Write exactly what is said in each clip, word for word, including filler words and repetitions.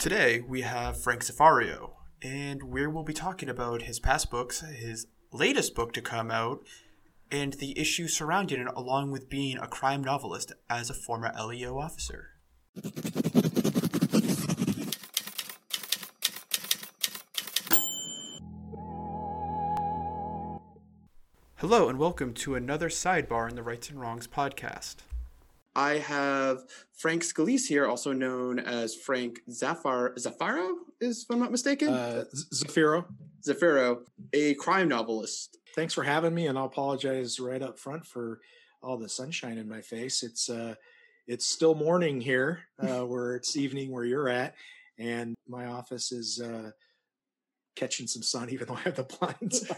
Today we have Frank Zafario, and we will be talking about his past books, his latest book to come out, and the issues surrounding it, along with being a crime novelist as a former L E O officer. Hello, and welcome to another sidebar in the Rights and Wrongs podcast. I have Frank Scalise here, also known as Frank Zafar Zafaro, is if I'm not mistaken? Uh, Zafiro. Zafiro, a crime novelist. Thanks for having me, and I'll apologize right up front for all the sunshine in my face. It's uh, it's still morning here, uh, where it's evening where you're at, and my office is uh, catching some sun, even though I have the blinds.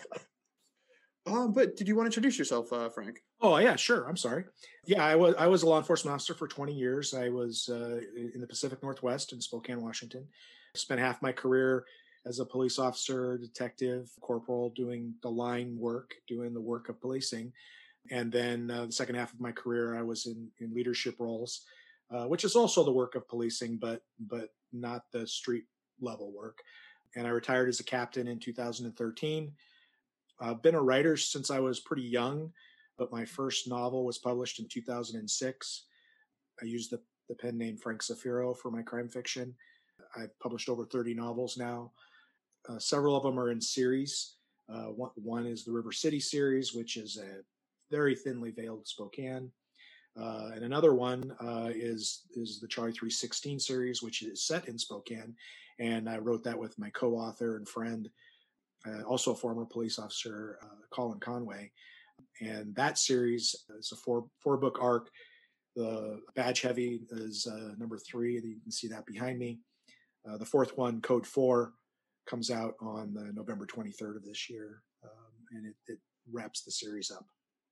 Um, but did you want to introduce yourself, uh, Frank? Oh yeah, sure. I'm sorry. Yeah, I was I was a law enforcement officer for twenty years. I was uh, in the Pacific Northwest in Spokane, Washington. Spent half my career as a police officer, detective, corporal, doing the line work, doing the work of policing. And then uh, the second half of my career, I was in, in leadership roles, uh, which is also the work of policing, but but not the street level work. And I retired as a captain in two thousand thirteen. I've been a writer since I was pretty young, but my first novel was published in two thousand six. I used the, the pen name Frank Zafiro for my crime fiction. I've published over thirty novels now. Uh, several of them are in series. Uh, one, one is the River City series, which is a very thinly veiled Spokane. Uh, and another one uh, is is the Charlie three sixteen series, which is set in Spokane. And I wrote that with my co-author and friend, uh, also a former police officer, uh, Colin Conway. And that series is a four four book arc. The Badge Heavy is uh, number three. You can see that behind me. Uh, the fourth one, Code four, comes out on uh, November twenty-third of this year, um, and it, it wraps the series up.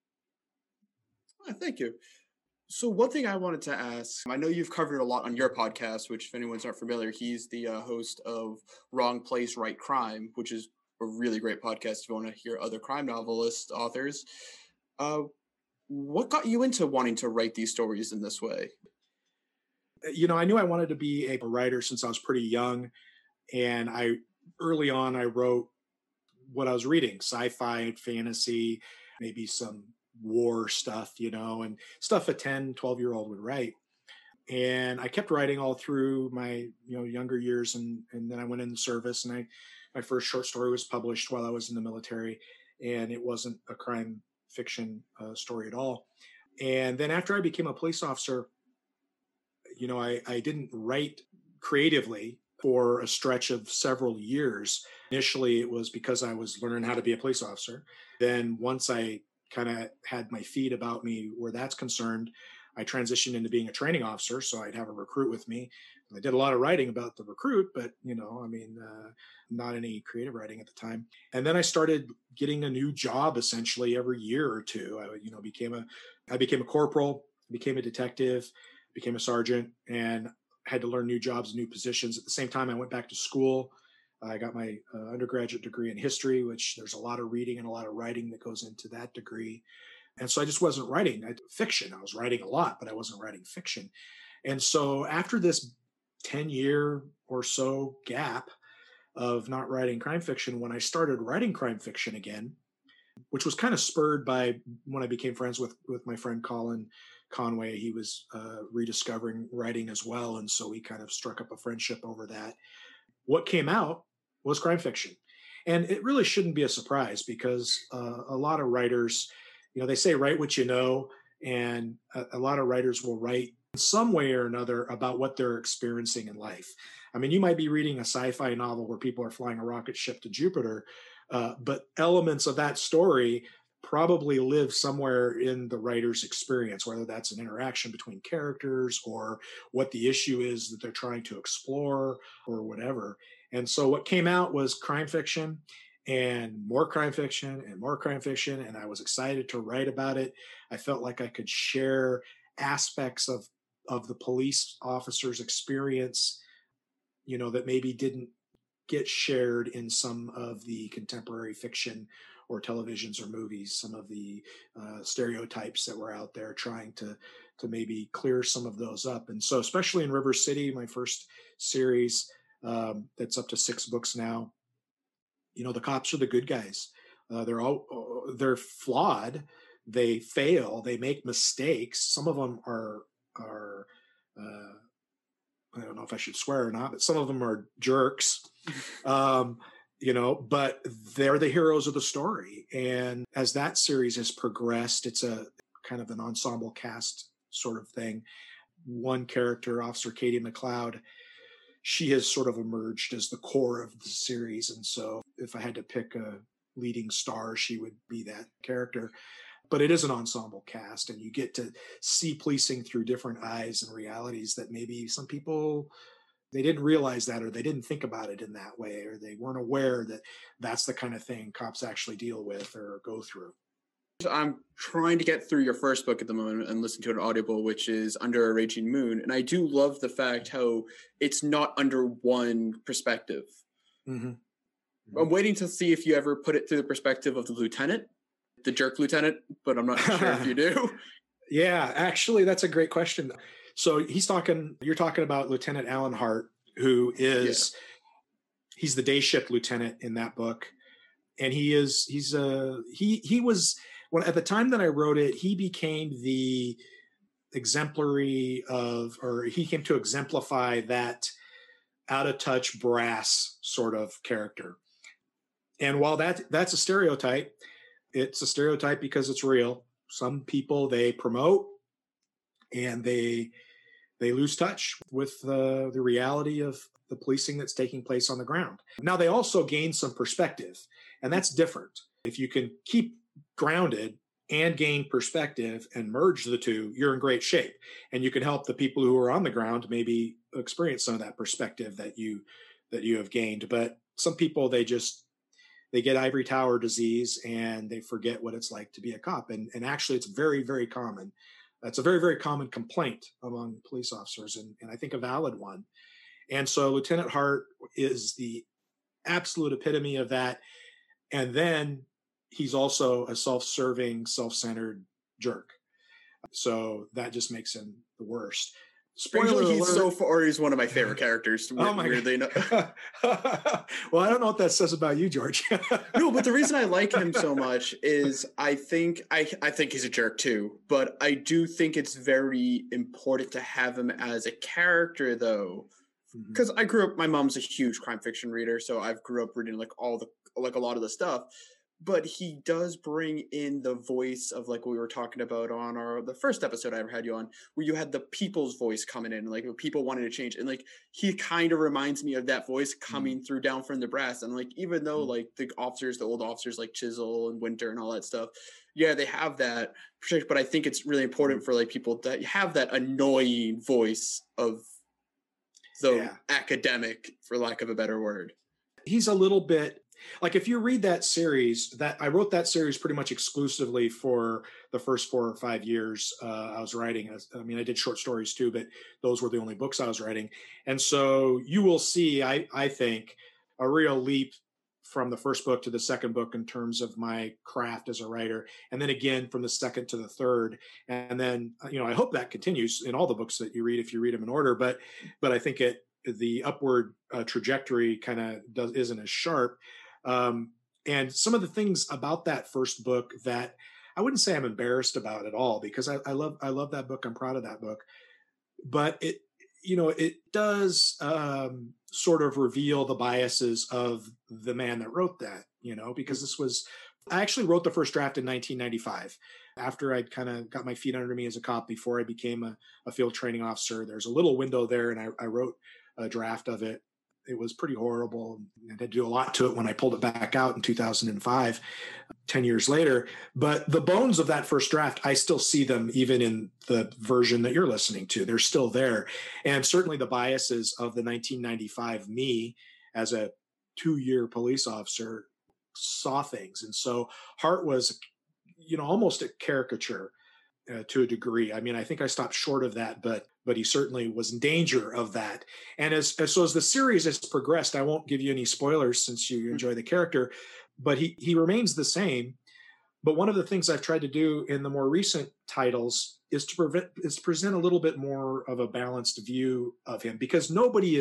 Oh, thank you. So one thing I wanted to ask, I know you've covered a lot on your podcast, which if anyone's not familiar, he's the uh, host of Wrong Place, Right Crime, which is a really great podcast if you want to hear other crime novelist authors. Uh, what got you into wanting to write these stories in this way? You know, I knew I wanted to be a writer since I was pretty young. And I early on, I wrote what I was reading, sci-fi, fantasy, maybe some war stuff, you know, and stuff a ten, twelve year old would write. And I kept writing all through my, you know, younger years. And, and then I went in the service, and I, my first short story was published while I was in the military, and it wasn't a crime fiction uh, story at all. And then after I became a police officer, you know, I, I didn't write creatively for a stretch of several years. Initially, it was because I was learning how to be a police officer. Then once I kind of had my feet about me where that's concerned, I transitioned into being a training officer. So I'd have a recruit with me. I did a lot of writing about the recruit, but, you know, I mean, uh, not any creative writing at the time. And then I started getting a new job essentially every year or two. I, you know, became a, I became a corporal, became a detective, became a sergeant, and had to learn new jobs, new positions. At the same time, I went back to school. I got my uh, undergraduate degree in history, which there's a lot of reading and a lot of writing that goes into that degree. And so I just wasn't writing I, fiction. I was writing a lot, but I wasn't writing fiction. And so after this ten year or so gap of not writing crime fiction, when I started writing crime fiction again, which was kind of spurred by when I became friends with, with my friend Colin Conway. He was uh, rediscovering writing as well. And so we kind of struck up a friendship over that. What came out was crime fiction. And it really shouldn't be a surprise, because uh, a lot of writers, you know, they say write what you know, and a, a lot of writers will write in some way or another about what they're experiencing in life. I mean, you might be reading a sci-fi novel where people are flying a rocket ship to Jupiter, uh, but elements of that story probably live somewhere in the writer's experience, whether that's an interaction between characters or what the issue is that they're trying to explore or whatever. And so what came out was crime fiction, and more crime fiction and more crime fiction. And I was excited to write about it. I felt like I could share aspects of, of the police officer's experience, you know, that maybe didn't get shared in some of the contemporary fiction or televisions or movies, some of the uh, stereotypes that were out there, trying to to maybe clear some of those up. And so especially in River City, my first series, Um, that's up to six books now. You know, the cops are the good guys. Uh, they're all they're flawed. They fail. They make mistakes. Some of them are are uh, I don't know if I should swear or not, but some of them are jerks. Um, you know, but they're the heroes of the story. And as that series has progressed, it's a kind of an ensemble cast sort of thing. One character, Officer Katie McLeod, she has sort of emerged as the core of the series. And so if I had to pick a leading star, she would be that character. But it is an ensemble cast, and you get to see policing through different eyes and realities that maybe some people, they didn't realize that, or they didn't think about it in that way, or they weren't aware that that's the kind of thing cops actually deal with or go through. I'm trying to get through your first book at the moment and listen to an audible, which is Under a Raging Moon. And I do love the fact how it's not under one perspective. Mm-hmm. Mm-hmm. I'm waiting to see if you ever put it through the perspective of the lieutenant, the jerk lieutenant, but I'm not sure if you do. Yeah, actually, that's a great question. So he's talking, you're talking about Lieutenant Alan Hart, who is, yeah. he's the day shift lieutenant in that book. And he is, he's a, he, he was, when at the time that I wrote it, he became the exemplary of, or he came to exemplify that out of touch brass sort of character. And while that that's a stereotype, it's a stereotype because it's real. Some people, they promote and they they lose touch with uh, the reality of the policing that's taking place on the ground. Now, they also gain some perspective, and that's different. If you can keep grounded and gain perspective and merge the two, you're in great shape. And you can help the people who are on the ground maybe experience some of that perspective that you that you have gained. But some people, they just they get ivory tower disease and they forget what it's like to be a cop. And, and actually, it's very, very common. That's a very, very common complaint among police officers, and, and I think a valid one. And so Lieutenant Hart is the absolute epitome of that. And then he's also a self-serving, self-centered jerk. So that just makes him the worst. Spoiler alert. He's so far, he's one of my favorite characters. Oh my weirdly God. Well, I don't know what that says about you, George. No, but the reason I like him so much is I think I, I think he's a jerk too, but I do think it's very important to have him as a character, though, because mm-hmm. I grew up. My mom's a huge crime fiction reader, so I've grew up reading like all the like a lot of the stuff. But he does bring in the voice of like what we were talking about on our the first episode I ever had you on, where you had the people's voice coming in, like people wanting to change, and like he kind of reminds me of that voice coming mm. through down from the brass. And like even though mm. like the officers, the old officers like Chisel and Winter and all that stuff, yeah, they have that. But I think it's really important for like people that have that annoying voice of the yeah. academic, for lack of a better word. He's a little bit. Like if you read that series, that I wrote that series pretty much exclusively for the first four or five years uh, I was writing. I mean, I did short stories too, but those were the only books I was writing. And so you will see, I, I think, a real leap from the first book to the second book in terms of my craft as a writer. And then again, from the second to the third. And then, you know, I hope that continues in all the books that you read, if you read them in order. But, but I think it, the upward uh, trajectory kind of does isn't as sharp. Um, and some of the things about that first book that I wouldn't say I'm embarrassed about at all, because I, I love, I love that book. I'm proud of that book, but it, you know, it does, um, sort of reveal the biases of the man that wrote that, you know, because this was, I actually wrote the first draft in nineteen ninety-five after I'd kind of got my feet under me as a cop before I became a, a field training officer. There's a little window there, and I, I wrote a draft of it. It was pretty horrible. I had to do a lot to it when I pulled it back out in two thousand five, ten years later. But the bones of that first draft, I still see them even in the version that you're listening to. They're still there. And certainly the biases of the nineteen ninety-five me as a two-year police officer saw things. And so Hart was, you know, almost a caricature uh, to a degree. I mean, I think I stopped short of that, but but he certainly was in danger of that. And as, as so as the series has progressed, I won't give you any spoilers since you enjoy the character, but he he remains the same. But one of the things I've tried to do in the more recent titles is to prevent is to present a little bit more of a balanced view of him, because nobody is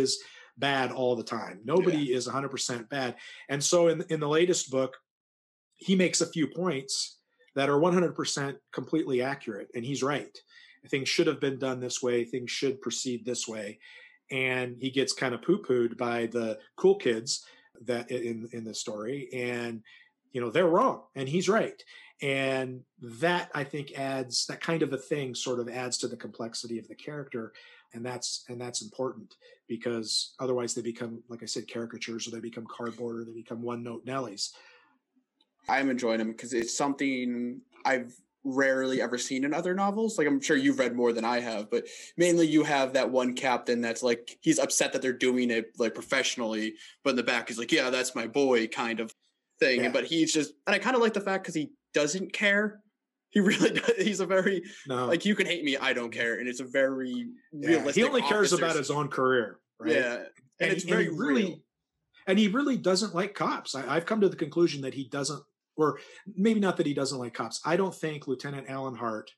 bad all the time. Nobody Yeah. is one hundred percent bad. And so in, in the latest book, he makes a few points that are one hundred percent completely accurate. And he's right. Things should have been done this way. Things should proceed this way. And he gets kind of poo-pooed by the cool kids that in, in the story. And, you know, they're wrong and he's right. And that, I think, adds that kind of a thing sort of adds to the complexity of the character. And that's, and that's important because otherwise they become, like I said, caricatures, or they become cardboard, or they become one note Nellies. I'm enjoying them because it's something I've rarely ever seen in other novels. Like, I'm sure you've read more than I have, but mainly you have that one captain that's like, he's upset that they're doing it like professionally, but in the back he's like, yeah, that's my boy kind of thing. Yeah. But he's just, and I kind of like the fact because he doesn't care. He really does. He's a very, no. like, you can hate me, I don't care. And it's a very yeah. realistic. He only cares officer. about his own career, right? Yeah. And, and it's he, very and he really, real. and he really doesn't like cops. I, I've come to the conclusion that he doesn't, or maybe not that he doesn't like cops. I don't think Lieutenant Alan Hart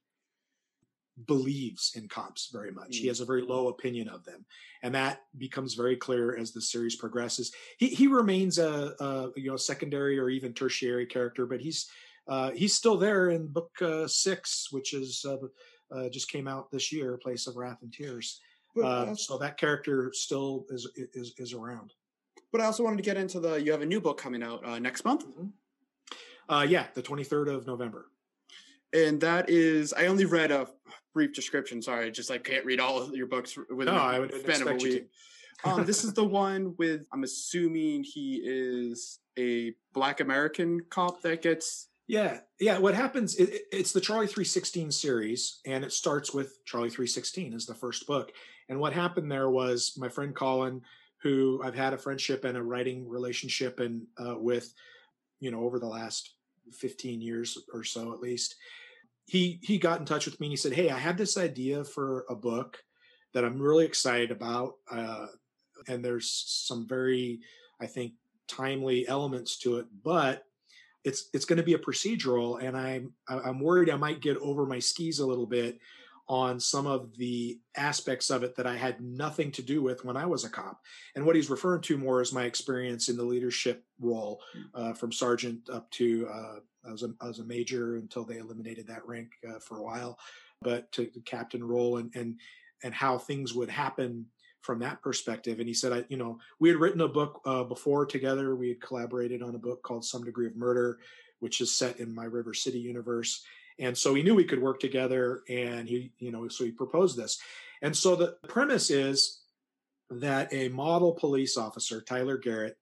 believes in cops very much. Mm. He has a very low opinion of them. And that becomes very clear as the series progresses. He he remains a, a you know secondary or even tertiary character, but he's uh, he's still there in book uh, six, which is uh, uh, just came out this year, Place of Wrath and Tears. But, uh, uh, so that character still is is is around. But I also wanted to get into the, you have a new book coming out uh, next month. Mm-hmm. Uh, yeah, the twenty-third of November. And that is, I only read a brief description. Sorry, I just like can't read all of your books within no, a I would span of a week. um, this is the one with, I'm assuming he is a Black American cop that gets. Yeah, yeah. What happens? It, it's the Charlie three sixteen series, and it starts with Charlie three sixteen as the first book. And what happened there was my friend Colin, who I've had a friendship and a writing relationship and uh, with, you know, over the last fifteen years or so at least, he he got in touch with me and he said, hey, I have this idea for a book that I'm really excited about. Uh, and there's some very, I think, timely elements to it, but it's it's going to be a procedural. And I'm I'm worried I might get over my skis a little bit on some of the aspects of it that I had nothing to do with when I was a cop. And what he's referring to more is my experience in the leadership role, uh, from sergeant up to, uh, I was a, I was a major until they eliminated that rank uh, for a while, but to the captain role and, and, and how things would happen from that perspective. And he said, I, you know, we had written a book uh, before together. We had collaborated on a book called Some Degree of Murder, which is set in my River City universe. And so he knew we could work together, and he, you know, so he proposed this. And so the premise is that a model police officer, Tyler Garrett,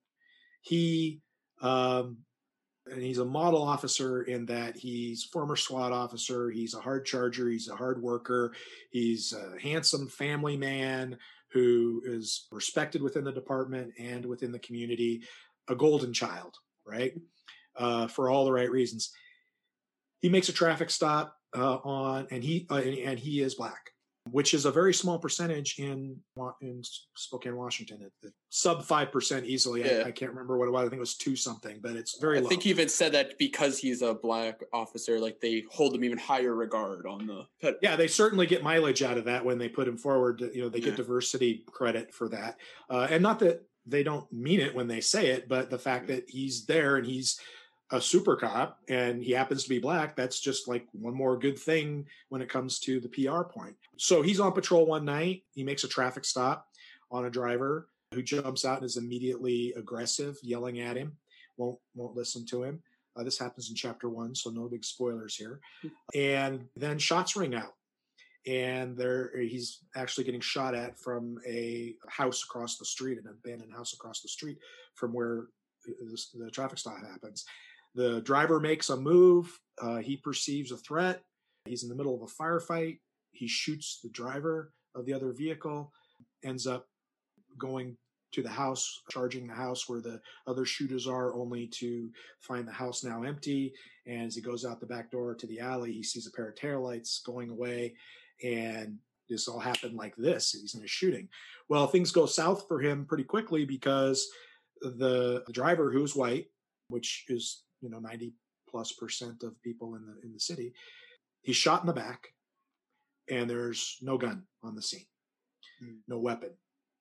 he, um, and he's a model officer in that he's former SWAT officer. He's a hard charger. He's a hard worker. He's a handsome family man who is respected within the department and within the community, a golden child, right? Uh, for all the right reasons. He makes a traffic stop uh, on, and he uh, and, and he is Black, which is a very small percentage in in Spokane, Washington. It, it, sub five percent easily. Yeah. I, I can't remember what it was. I think it was two something, but it's very I low. think he even said that because he's a Black officer, like they hold him even higher regard on the. But yeah, they certainly get mileage out of that when they put him forward. You know, they get yeah. diversity credit for that, uh, and not that they don't mean it when they say it, but the fact that he's there and he's a super cop and he happens to be Black, that's just like one more good thing when it comes to the P R point. So he's on patrol one night. He makes a traffic stop on a driver who jumps out and is immediately aggressive, yelling at him, won't won't listen to him. Uh, this happens in chapter one, so no big spoilers here. And then shots ring out. And there he's actually getting shot at from a house across the street, an abandoned house across the street from where the, the traffic stop happens. The driver makes a move. Uh, he perceives a threat. He's in the middle of a firefight. He shoots the driver of the other vehicle, ends up going to the house, charging the house where the other shooters are, only to find the house now empty. And as he goes out the back door to the alley, he sees a pair of taillights going away. And this all happened like this. He's in a shooting. Well, things go south for him pretty quickly because the, the driver, who's white, which is, you know, ninety plus percent of people in the in the city, he's shot in the back, and there's no gun on the scene, no weapon.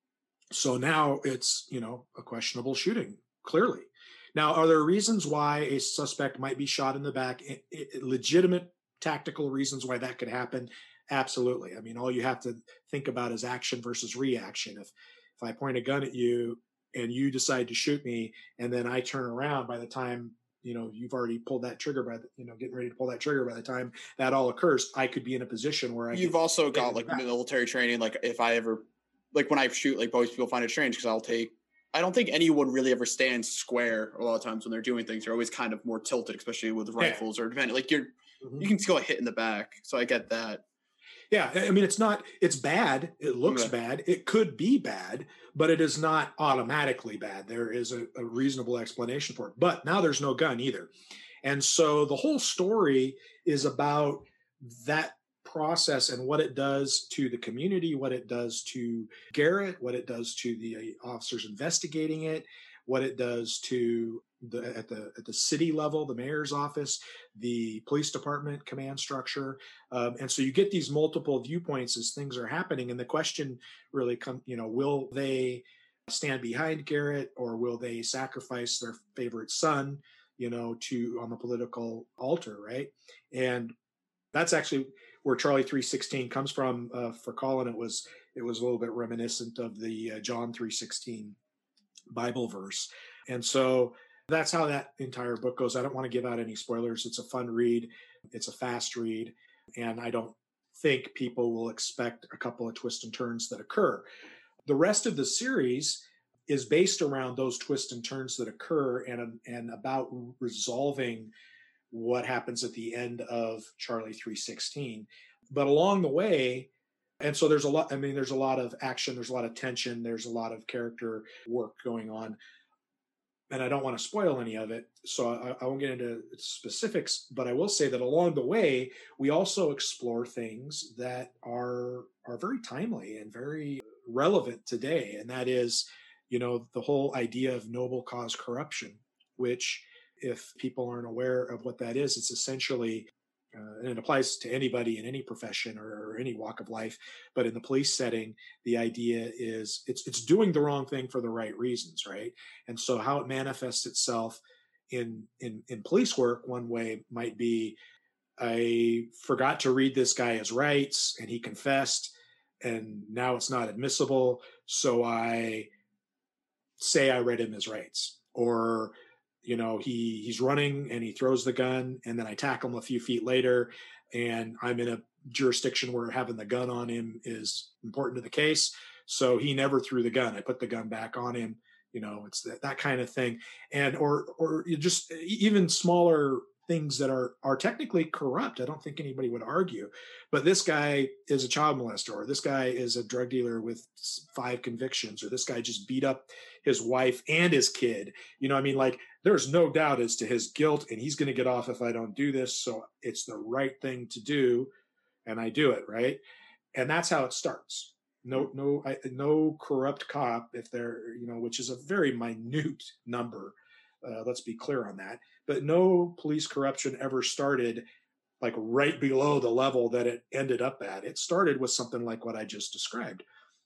So now it's, you know, a questionable shooting, clearly. Now, are there reasons why a suspect might be shot in the back? I- I- legitimate tactical reasons why that could happen? Absolutely. I mean, all you have to think about is action versus reaction. If if I point a gun at you and you decide to shoot me, and then I turn around, by the time you know you've already pulled that trigger, by the, you know getting ready to pull that trigger, by the time that all occurs, I could be in a position where I You've get also hit got in the like back. military training. Like if I ever, like when I shoot, like most people find it strange because I'll take. I don't think anyone really ever stands square. A lot of times when they're doing things, they're always kind of more tilted, especially with Yeah. rifles or depending. Like you're, Mhm. you can still hit in the back. So I get that. Yeah, I mean, it's not, it's bad. It looks Okay. bad. It could be bad, but it is not automatically bad. There is a, a reasonable explanation for it. But now there's no gun either. And so the whole story is about that process and what it does to the community, what it does to Garrett, what it does to the officers investigating it, what it does to the at the at the city level, the mayor's office, the police department command structure. Um, and so you get these multiple viewpoints as things are happening. And the question really comes, you know, will they stand behind Garrett, or will they sacrifice their favorite son, you know, to on the political altar, right? And that's actually where Charlie three sixteen comes from. Uh, for Colin, it was it was a little bit reminiscent of the uh, John three sixteen Bible verse. And so that's how that entire book goes. I don't want to give out any spoilers. It's a fun read. It's a fast read. And I don't think people will expect a couple of twists and turns that occur. The rest of the series is based around those twists and turns that occur, and, and about resolving what happens at the end of Charlie three sixteen. But along the way, and so there's a lot, I mean, there's a lot of action, there's a lot of tension, there's a lot of character work going on. And I don't want to spoil any of it, so I, I won't get into specifics, but I will say that along the way, we also explore things that are are very timely and very relevant today. And that is, you know, the whole idea of noble cause corruption, which, if people aren't aware of what that is, it's essentially uh, and it applies to anybody in any profession or, or any walk of life. But in the police setting, the idea is it's it's doing the wrong thing for the right reasons, right? And so how it manifests itself in in in police work, one way might be, I forgot to read this guy his rights and he confessed, and now it's not admissible, so I say I read him his rights. Or, you know, he he's running and he throws the gun, and then I tackle him a few feet later, and I'm in a jurisdiction where having the gun on him is important to the case, so he never threw the gun. I put the gun back on him. You know, it's that, that kind of thing. And or or you just even smaller things that are are technically corrupt. I don't think anybody would argue, but this guy is a child molester, or this guy is a drug dealer with five convictions, or this guy just beat up his wife and his kid. You know, I mean, like, there's no doubt as to his guilt, and he's going to get off if I don't do this. So it's the right thing to do, and I do it, right? And that's how it starts. No, no, I, no corrupt cop, if they're, you know, which is a very minute number. Uh, let's be clear on that. But no police corruption ever started like right below the level that it ended up at. It started with something like what I just described,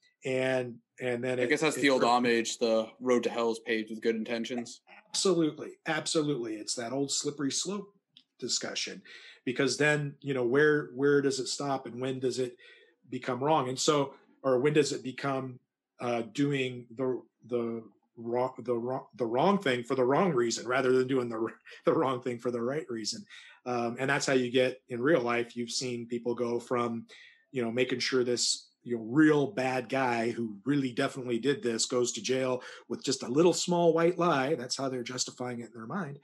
and and then I it, guess that's it the old homage. The road to hell is paved with good intentions. absolutely, absolutely, it's that old slippery slope discussion, because then, you know, where where does it stop and when does it become wrong? And so, or when does it become uh, doing the the wrong the wrong the wrong thing for the wrong reason rather than doing the the wrong thing for the right reason? Um, and that's how you get in real life. You've seen people go from, you know, making sure this, you know, real bad guy who really definitely did this goes to jail with just a little small white lie. That's how they're justifying it in their mind,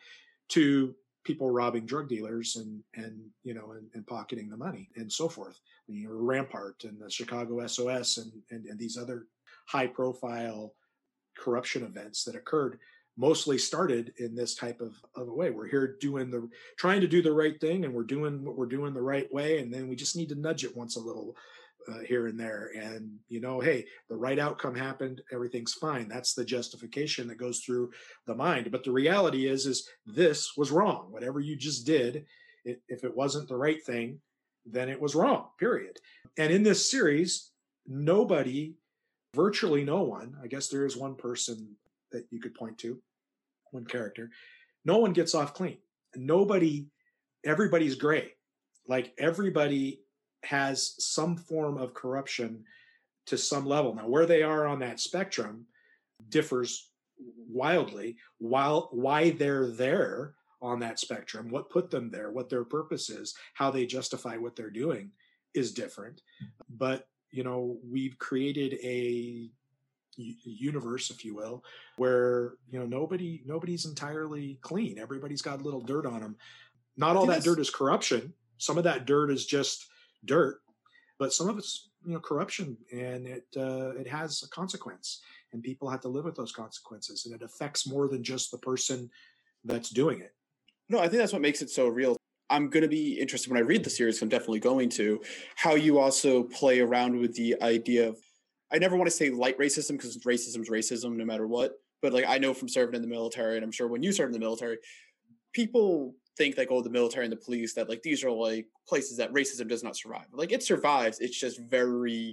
to people robbing drug dealers and and you know and, and pocketing the money and so forth. You know, Rampart and the Chicago S O S and, and and these other high profile corruption events that occurred mostly started in this type of, of a way. We're here doing the trying to do the right thing, and we're doing what we're doing the right way, and then we just need to nudge it once a little uh, here and there. And, you know, hey, the right outcome happened, everything's fine. That's the justification that goes through the mind. But the reality is, is this was wrong. Whatever you just did, it, if it wasn't the right thing, then it was wrong, period. And in this series, nobody virtually no one, I guess there is one person that you could point to, one character, no one gets off clean. Nobody, everybody's gray. Like everybody has some form of corruption to some level. Now, where they are on that spectrum differs wildly. While why they're there on that spectrum, what put them there, what their purpose is, how they justify what they're doing is different. But, you know, we've created a universe, if you will, where, you know, nobody nobody's entirely clean. Everybody's got a little dirt on them. Not all that dirt is corruption. Some of that dirt is just dirt, but some of it's, you know, corruption, and it uh, it has a consequence, and people have to live with those consequences, and it affects more than just the person that's doing it. No, I think that's what makes it so real. I'm going to be interested when I read the series. I'm definitely going to, how you also play around with the idea of, I never want to say light racism because racism is racism no matter what. But like, I know from serving in the military, and I'm sure when you serve in the military, people think like, oh, the military and the police, that like these are like places that racism does not survive. Like it survives. It's just very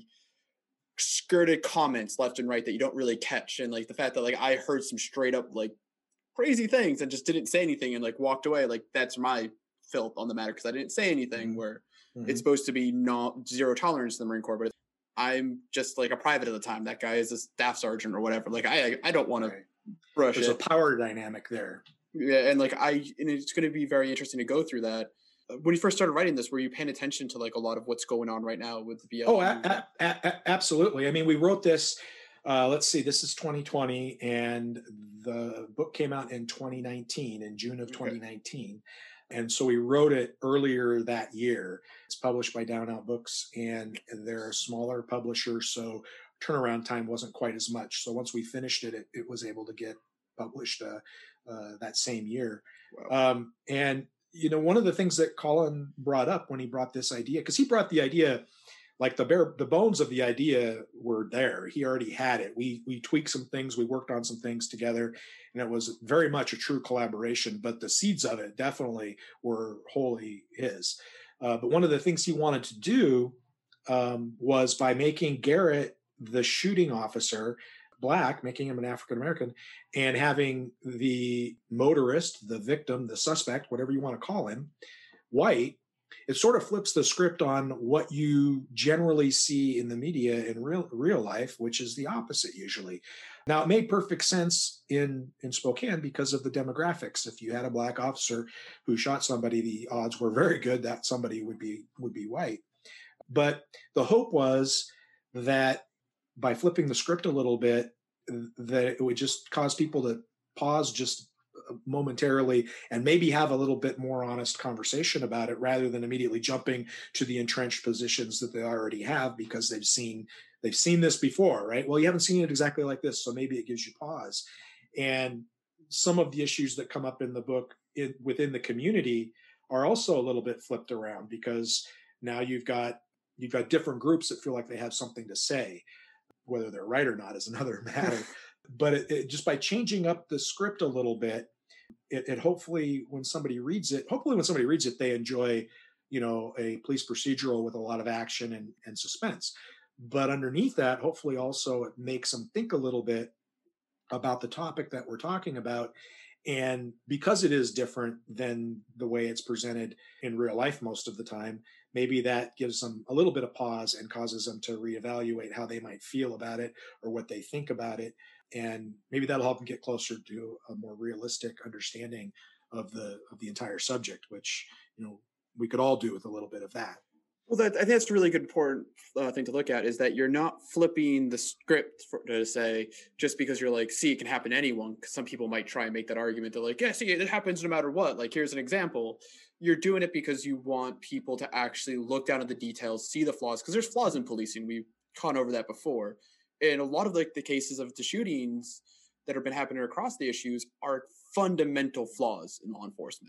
skirted comments left and right that you don't really catch. And like the fact that like I heard some straight up like crazy things and just didn't say anything and like walked away. Like that's my filth on the matter because I didn't say anything. Mm-hmm. Where mm-hmm. it's supposed to be not zero tolerance in the Marine Corps, but I'm just like a private at the time. That guy is a staff sergeant or whatever. Like I, I don't want right. to brush There's it. There's a power dynamic there. Yeah, and like I, and it's going to be very interesting to go through that. When you first started writing this, were you paying attention to like a lot of what's going on right now with the B L M? Oh, a- a- a- absolutely. I mean, we wrote this. Uh, let's see, this is twenty twenty, and the book came out in twenty nineteen, in June of twenty nineteen. Okay. And so we wrote it earlier that year. It's published by Down Out Books, and they're a smaller publisher, so turnaround time wasn't quite as much. So once we finished it, it, it was able to get published uh, uh, that same year. Wow. Um, and, you know, one of the things that Colin brought up when he brought this idea, because he brought the idea, like the bare, the bones of the idea were there. He already had it. We we tweaked some things. We worked on some things together, and it was very much a true collaboration. But the seeds of it definitely were wholly his. Uh, but one of the things he wanted to do um, was by making Garrett the shooting officer Black, making him an African American, and having the motorist, the victim, the suspect, whatever you want to call him, white. It sort of flips the script on what you generally see in the media in real real life, which is the opposite usually. Now, it made perfect sense in, in Spokane because of the demographics. If you had a Black officer who shot somebody, the odds were very good that somebody would be would be white. But the hope was that by flipping the script a little bit, that it would just cause people to pause just momentarily and maybe have a little bit more honest conversation about it rather than immediately jumping to the entrenched positions that they already have because they've seen they've seen this before, right? Well, you haven't seen it exactly like this, so maybe it gives you pause. And some of the issues that come up in the book in, within the community are also a little bit flipped around because now you've got you've got different groups that feel like they have something to say. Whether they're right or not is another matter. But it, it, just by changing up the script a little bit, it, it hopefully when somebody reads it, hopefully when somebody reads it, they enjoy, you know, a police procedural with a lot of action and, and suspense. But underneath that, hopefully also it makes them think a little bit about the topic that we're talking about. And because it is different than the way it's presented in real life most of the time, maybe that gives them a little bit of pause and causes them to reevaluate how they might feel about it or what they think about it. And maybe that'll help them get closer to a more realistic understanding of the of the entire subject, which, you know, we could all do with a little bit of that. Well, that, I think that's a really good important uh, thing to look at is that you're not flipping the script for, to say just because you're like, see, it can happen to anyone. Because some people might try and make that argument. They're like, yeah, see, it happens no matter what. Like, here's an example. You're doing it because you want people to actually look down at the details, see the flaws. Because there's flaws in policing. We've gone over that before. And a lot of like the cases of the shootings that have been happening across the issues are fundamental flaws in law enforcement.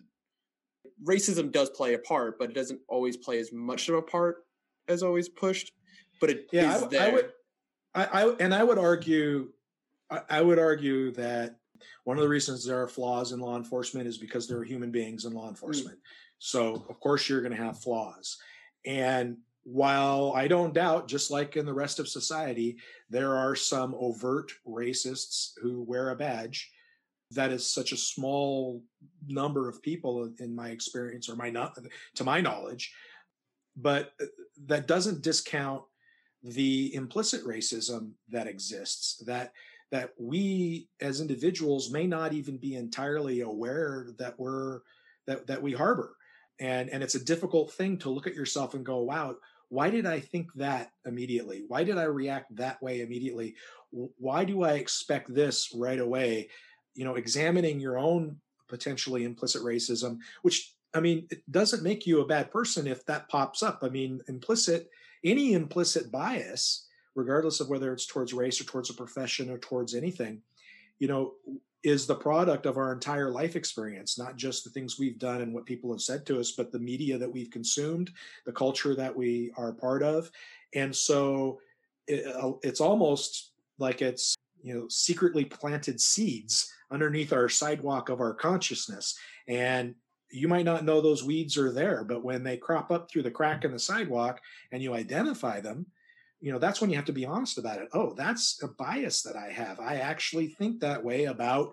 Racism does play a part, but it doesn't always play as much of a part as always pushed. But it yeah, is I, there. I would, I, I, and I would argue, I, I would argue that one of the reasons there are flaws in law enforcement is because there are human beings in law enforcement. Mm. So of course you're going to have flaws, and while I don't doubt, just like in the rest of society, there are some overt racists who wear a badge. That is such a small number of people in my experience, or my not to my knowledge, but that doesn't discount the implicit racism that exists, that that we as individuals may not even be entirely aware that we're that that we harbor. And and it's a difficult thing to look at yourself and go, wow, why did I think that immediately? Why did I react that way immediately? Why do I expect this right away? You know, examining your own potentially implicit racism, which, I mean, it doesn't make you a bad person if that pops up. I mean, implicit, any implicit bias, regardless of whether it's towards race or towards a profession or towards anything, you know, is the product of our entire life experience, not just the things we've done and what people have said to us, but the media that we've consumed, the culture that we are part of. And so it, it's almost like it's, you know, secretly planted seeds underneath our sidewalk of our consciousness. And you might not know those weeds are there, but when they crop up through the crack in the sidewalk and you identify them, you know, that's when you have to be honest about it. Oh, that's a bias that I have. I actually think that way about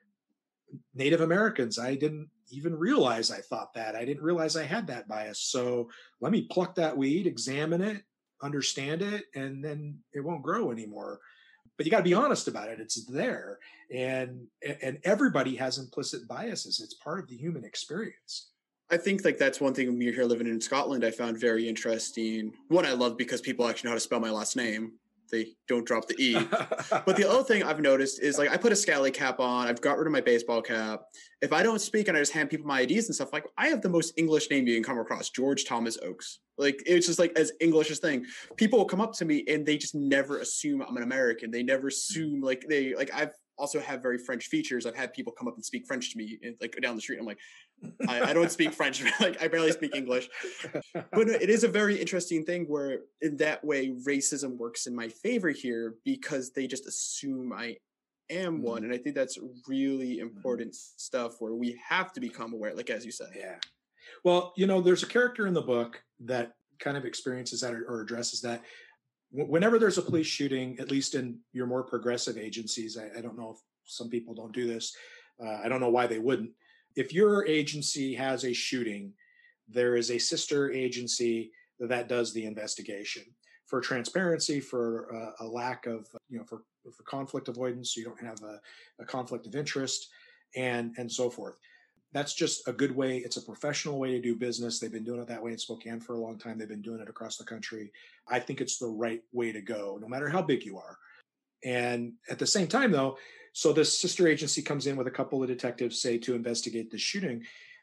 Native Americans. I didn't even realize I thought that. I didn't realize I had that bias. So let me pluck that weed, examine it, understand it, and then it won't grow anymore. But you got to be honest about it. It's there. And and everybody has implicit biases. It's part of the human experience. I think like that's one thing when you're here living in Scotland, I found very interesting. One, I love because people actually know how to spell my last name. They don't drop the E. But the other thing I've noticed is like I put a Scally cap on. I've got rid of my baseball cap. If I don't speak and I just hand people my I Ds and stuff, like I have the most English name you can come across, George Thomas Oakes. Like it's just like as English as thing. People will come up to me and they just never assume I'm an American. They never assume like they like I've also have very French features. I've had people come up and speak French to me and like down the street. I'm like, I, I don't speak French. Like I barely speak English. But it is a very interesting thing where in that way, racism works in my favor here because they just assume I am one. And I think that's really important mm-hmm. stuff where we have to become aware, like, as you said. Yeah. Well, you know, there's a character in the book that kind of experiences that or, or addresses that. Whenever there's a police shooting, at least in your more progressive agencies, I, I don't know if some people don't do this. Uh, I don't know why they wouldn't. If your agency has a shooting, there is a sister agency that does the investigation for transparency, for uh, a lack of, you know, for, for conflict avoidance, so you don't have a, a conflict of interest, and and so forth. That's just a good way. It's a professional way to do business. They've been doing it that way in Spokane for a long time. They've been doing it across the country. I think it's the right way to go, no matter how big you are. And at the same time, though, so this sister agency comes in with a couple of detectives, say, to investigate the shooting.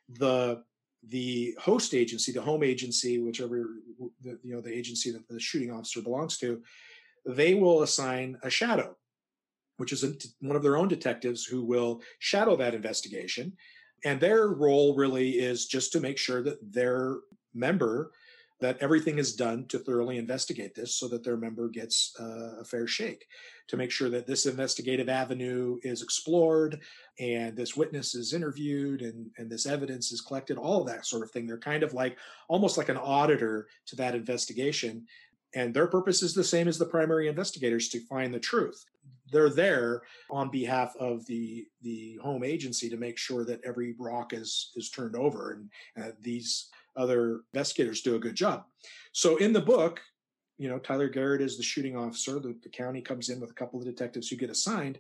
The the host agency, the home agency, whichever, the, you know, the agency that the shooting officer belongs to, they will assign a shadow, which is a, one of their own detectives who will shadow that investigation. And their role really is just to make sure that their member, that everything is done to thoroughly investigate this so that their member gets uh, a fair shake, to make sure that this investigative avenue is explored and this witness is interviewed and, and this evidence is collected, all of that sort of thing. They're kind of like almost like an auditor to that investigation. And their purpose is the same as the primary investigators, to find the truth. They're there on behalf of the the home agency to make sure that every rock is is turned over, and uh, these other investigators do a good job. So in the book, you know, Tyler Garrett is the shooting officer. The, the county comes in with a couple of detectives who get assigned.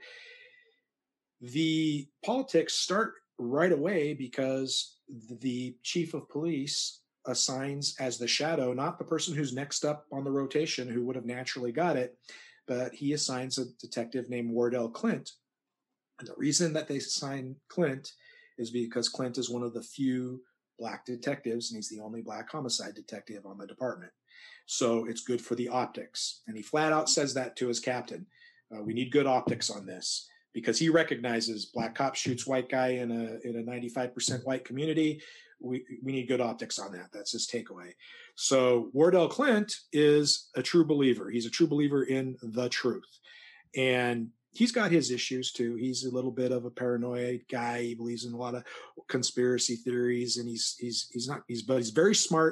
The politics start right away because the chief of police assigns as the shadow, not the person who's next up on the rotation who would have naturally got it, but he assigns a detective named Wardell Clint. And the reason that they assign Clint is because Clint is one of the few black detectives, and he's the only black homicide detective on the department. So it's good for the optics. And he flat out says that to his captain. Uh, we need good optics on this, because he recognizes black cop shoots white guy in a in a ninety-five percent white community. We we need good optics on that. That's his takeaway. So Wardell Clint is a true believer. He's a true believer in the truth. And he's got his issues too. He's a little bit of a paranoid guy. He believes in a lot of conspiracy theories, and he's he's he's not he's but he's very smart.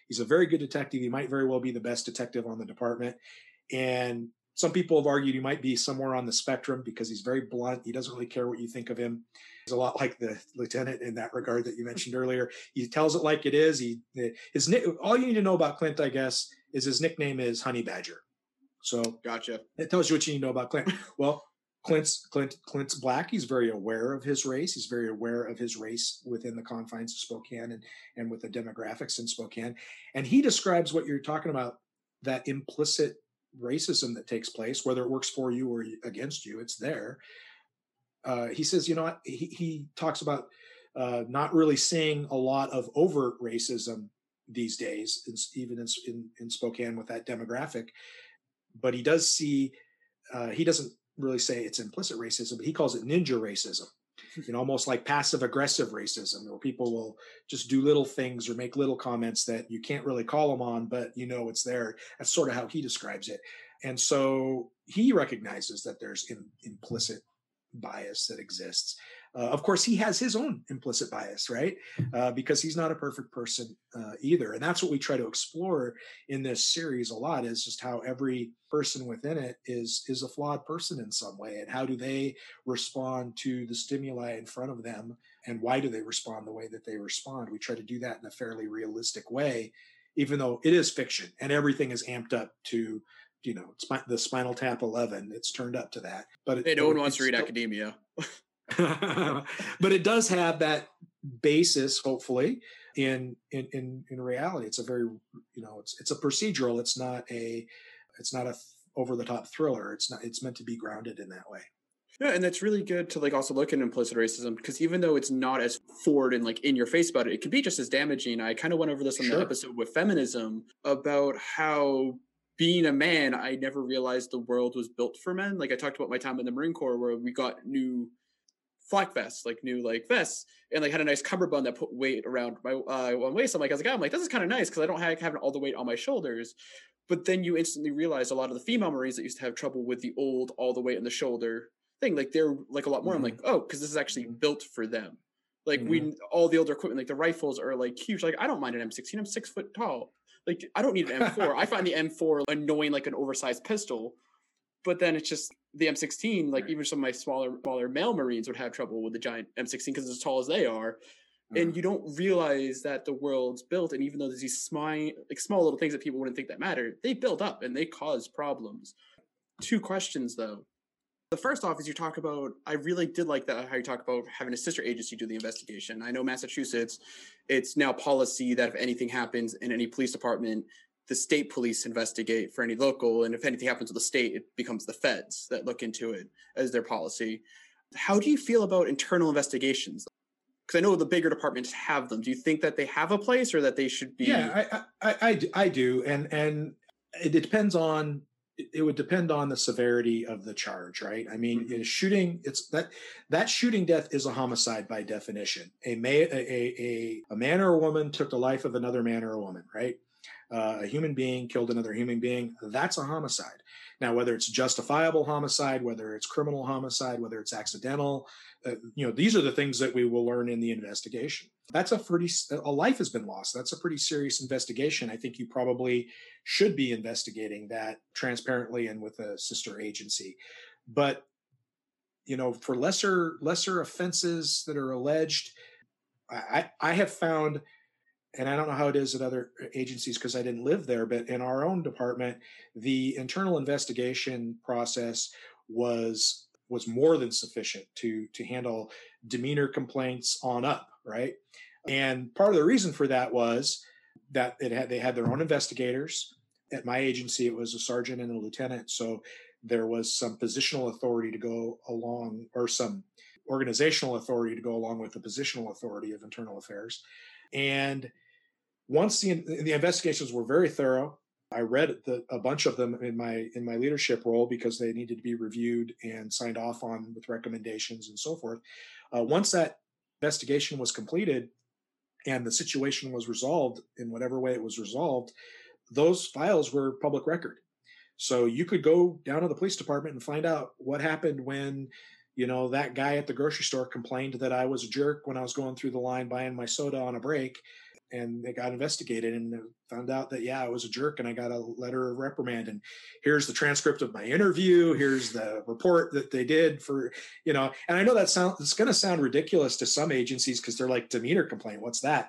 He's a very good detective. He might very well be the best detective on the department. And some people have argued he might be somewhere on the spectrum because he's very blunt. He doesn't really care what you think of him. He's a lot like the lieutenant in that regard that you mentioned earlier. He tells it like it is. He his all you need to know about Clint, I guess, is his nickname is Honey Badger. So gotcha. It tells you what you need to know about Clint. Well, Clint's Clint Clint's black. He's very aware of his race. He's very aware of his race within the confines of Spokane and and with the demographics in Spokane. And he describes what you're talking about, that implicit racism that takes place, whether it works for you or against you, it's there. Uh, he says, you know, he, he talks about uh, not really seeing a lot of overt racism these days, in, even in, in, in Spokane with that demographic. But he does see, uh, he doesn't really say it's implicit racism, but he calls it ninja racism. You know, almost like passive aggressive racism, where people will just do little things or make little comments that you can't really call them on, but you know it's there. That's sort of how he describes it. And so he recognizes that there's in, implicit bias that exists. Uh, of course, he has his own implicit bias, right? Uh, because he's not a perfect person uh, either. And that's what we try to explore in this series a lot, is just how every person within it is, is a flawed person in some way. And how do they respond to the stimuli in front of them? And why do they respond the way that they respond? We try to do that in a fairly realistic way, even though it is fiction and everything is amped up to, you know, the Spinal Tap eleven. It's turned up to that. But it, hey, no but one wants to read still, academia. but it does have that basis, hopefully, in, in in in reality. It's a very, you know, it's it's a procedural. It's not a it's not a over the top thriller. It's not. It's meant to be grounded in that way. Yeah, and that's really good to like also look at implicit racism, because even though it's not as forward and like in your face about it, it can be just as damaging. I kind of went over this on Sure. the episode with feminism about how being a man, I never realized the world was built for men. Like I talked about my time in the Marine Corps where we got new flak vests, like new like vests, and like had a nice cummerbund that put weight around my uh, one waist. I'm like, as a guy, I'm like, this is kind of nice because I don't have, have all the weight on my shoulders. But then you instantly realize a lot of the female Marines that used to have trouble with the old all the weight on the shoulder thing, like they're like a lot more. Mm-hmm. I'm like, oh, because this is actually built for them. Like mm-hmm. we all the older equipment, like the rifles are like huge. Like I don't mind an M sixteen. I'm six foot tall. Like I don't need an M four. I find the M four annoying, like an oversized pistol. But then it's just the M sixteen. Like right. even some of my smaller, smaller male Marines would have trouble with the giant M sixteen because it's as tall as they are. Mm-hmm. And you don't realize that the world's built. And even though there's these small, like small little things that people wouldn't think that matter, they build up and they cause problems. Two questions though. The first off is you talk about, I really did like that, how you talk about having a sister agency do the investigation. I know Massachusetts, it's now policy that if anything happens in any police department, the state police investigate for any local. And if anything happens to the state, it becomes the feds that look into it as their policy. How do you feel about internal investigations? Because I know the bigger departments have them. Do you think that they have a place or that they should be? Yeah, I, I, I, I do. And, and it depends on, it would depend on the severity of the charge, right? I mean, mm-hmm. in shooting, it's that that shooting death is a homicide by definition. A, ma- a, a, a man or a woman took the life of another man or a woman, right? Uh, a human being killed another human being. That's a homicide. Now, whether it's justifiable homicide, whether it's criminal homicide, whether it's accidental, uh, you know, these are the things that we will learn in the investigation. That's a pretty, a life has been lost. That's a pretty serious investigation. I think you probably should be investigating that transparently and with a sister agency. But, you know, for lesser, lesser offenses that are alleged, I, I have found, and I don't know how it is at other agencies because I didn't live there, but in our own department, the internal investigation process was was more than sufficient to to handle demeanor complaints on up, right? And part of the reason for that was that it had they had their own investigators. At my agency, it was a sergeant and a lieutenant, so there was some positional authority to go along, or some organizational authority to go along with the positional authority of internal affairs. And once the the investigations were very thorough, I read the, a bunch of them in my in my leadership role because they needed to be reviewed and signed off on with recommendations and so forth. Uh, once that investigation was completed and the situation was resolved in whatever way it was resolved, those files were public record. So you could go down to the police department and find out what happened when, you know, that guy at the grocery store complained that I was a jerk when I was going through the line buying my soda on a break. and they got investigated and found out that, yeah, I was a jerk, and I got a letter of reprimand, and here's the transcript of my interview. Here's the report that they did for, you know, and I know that sound, it's going to sound ridiculous to some agencies because they're like, demeanor complaint, what's that?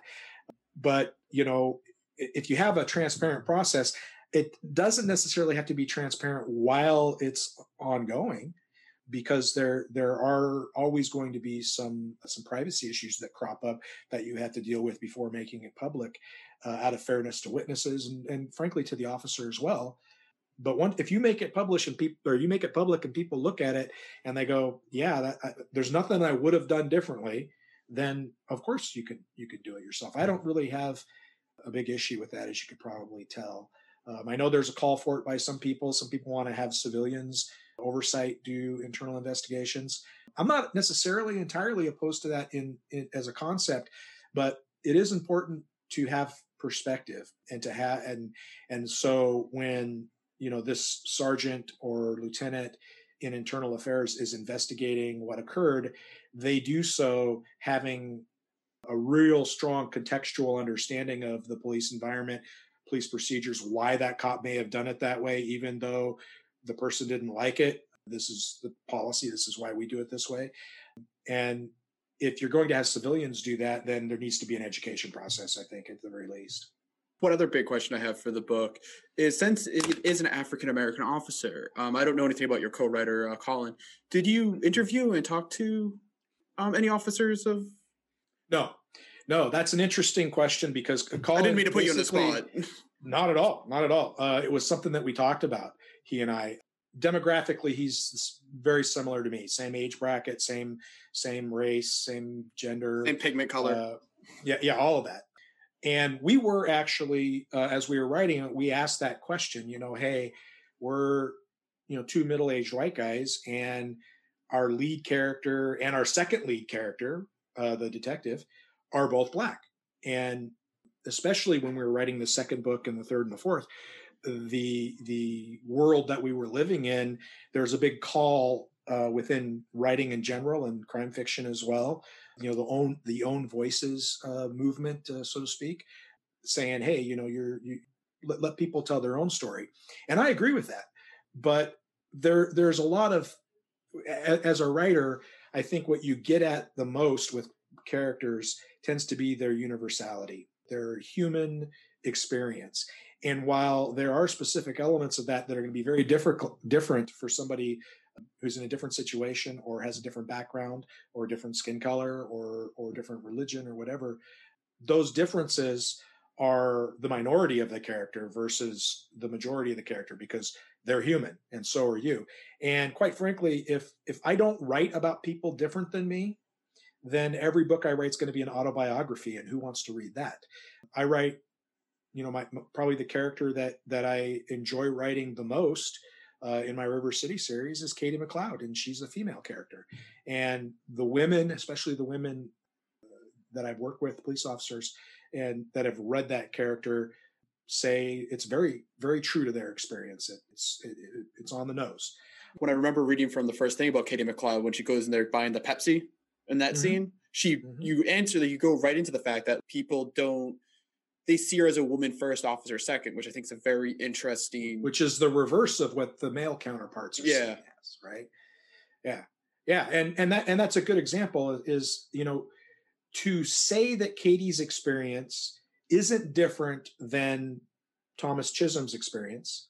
But, you know, if you have a transparent process, it doesn't necessarily have to be transparent while it's ongoing, because there there are always going to be some some privacy issues that crop up that you have to deal with before making it public, uh, out of fairness to witnesses and, and frankly to the officer as well. But one, if you make it publish and people, or you make it public and people look at it and they go, yeah, that, I, there's nothing I would have done differently, then of course you could you could do it yourself. I don't really have a big issue with that, as you could probably tell. Um, I know there's a call for it by some people. Some people want to have civilians oversight do internal investigations. I'm not necessarily entirely opposed to that in, in as a concept, but it is important to have perspective and to have and and so when, you know, this sergeant or lieutenant in internal affairs is investigating what occurred, they do so having a real strong contextual understanding of the police environment, police procedures, why that cop may have done it that way, even though the person didn't like it. This is the policy. This is why we do it this way. And if you're going to have civilians do that, then there needs to be an education process, I think, at the very least. One other big question I have for the book is, since it is an African-American officer, um, I don't know anything about your co-writer, uh, Colin. Did you interview and talk to um, any officers of... No, no, that's an interesting question because Colin... I didn't mean to put you on the spot. Not at all. Not at all. Uh, it was something that we talked about, he and I. Demographically, he's very similar to me. Same age bracket, same same race, same gender. Same pigment color. Uh, yeah, yeah, all of that. And we were actually, uh, as we were writing it, we asked that question, you know, hey, we're, you know, two middle-aged white guys, and our lead character and our second lead character, uh, the detective, are both Black. And especially when we were writing the second book and the third and the fourth, the the world that we were living in, there's a big call uh, within writing in general and crime fiction as well, you know, the own the own voices uh, movement, uh, so to speak, saying, hey, you know, you're you let, let people tell their own story. And I agree with that. But there there's a lot of, as a writer, I think what you get at the most with characters tends to be their universality, their human experience. And while there are specific elements of that that are going to be very difficult, different for somebody who's in a different situation or has a different background or a different skin color or or different religion or whatever, those differences are the minority of the character versus the majority of the character, because they're human and so are you. And quite frankly, if if I don't write about people different than me, then every book I write is going to be an autobiography, and who wants to read that? I write, you know, my probably the character that that I enjoy writing the most uh, in my River City series is Katie McLeod, and she's a female character. And the women, especially the women that I've worked with, police officers, and that have read that character, say it's very, very true to their experience. It, it's it, it, it's on the nose. When I remember reading from the first thing about Katie McLeod, when she goes in there buying the Pepsi in that mm-hmm. scene, she mm-hmm. you answer that you go right into the fact that people don't. They see her as a woman first, officer second, which I think is a very interesting... Which is the reverse of what the male counterparts are yeah. seeing as, right? Yeah. Yeah. And, and that, and that's a good example is, you know, to say that Katie's experience isn't different than Thomas Chisholm's experience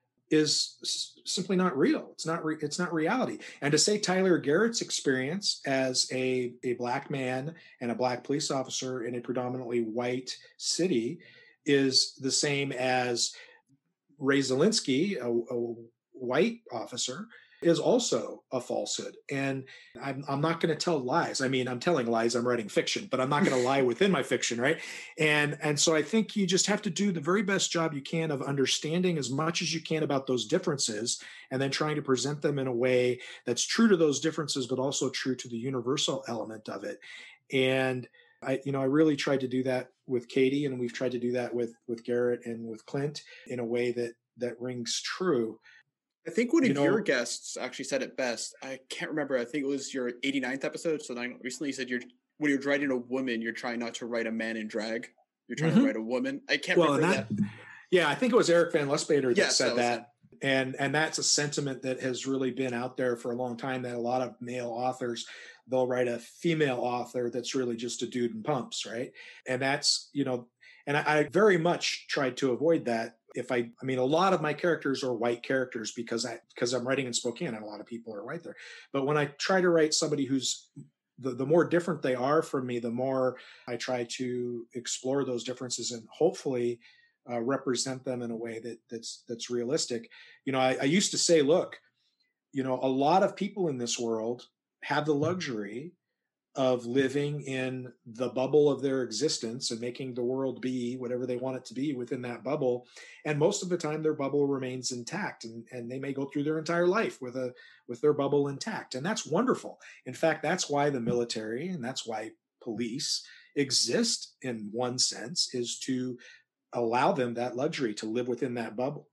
is s- simply not real. It's not, re- it's not reality. And to say Tyler Garrett's experience as a, a Black man and a Black police officer in a predominantly white city is the same as Ray Zielinski, a, a white officer, is also a falsehood. And I'm, I'm not going to tell lies. I mean, I'm telling lies. I'm writing fiction, but I'm not going to lie within my fiction, right? And and so I think you just have to do the very best job you can of understanding as much as you can about those differences, and then trying to present them in a way that's true to those differences, but also true to the universal element of it. And I, you know, I really tried to do that with Katie, and we've tried to do that with with Garrett and with Clint in a way that that rings true. I think one of you know, your guests actually said it best. I can't remember. I think it was your eighty-ninth episode. So then recently you said you're when you're writing a woman, you're trying not to write a man in drag. you're trying to Mm-hmm. write a woman. I can't Well, and remember that, that. yeah, I think it was Eric Van Lustbader that Yes, said that was that. him. And and that's a sentiment that has really been out there for a long time, that a lot of male authors, they'll write a female author that's really just a dude in pumps, right? And that's, you know, and I, I very much tried to avoid that. If I, I mean, a lot of my characters are white characters because I, because I'm writing in Spokane and a lot of people are white there. But when I try to write somebody who's, the, the more different they are from me, the more I try to explore those differences and hopefully uh, represent them in a way that that's, that's realistic. You know, I, I used to say, look, you know, a lot of people in this world have the luxury of living in the bubble of their existence and making the world be whatever they want it to be within that bubble. And most of the time their bubble remains intact, and, and they may go through their entire life with a with their bubble intact. And that's wonderful. In fact, that's why the military and that's why police exist in one sense, is to allow them that luxury to live within that bubble.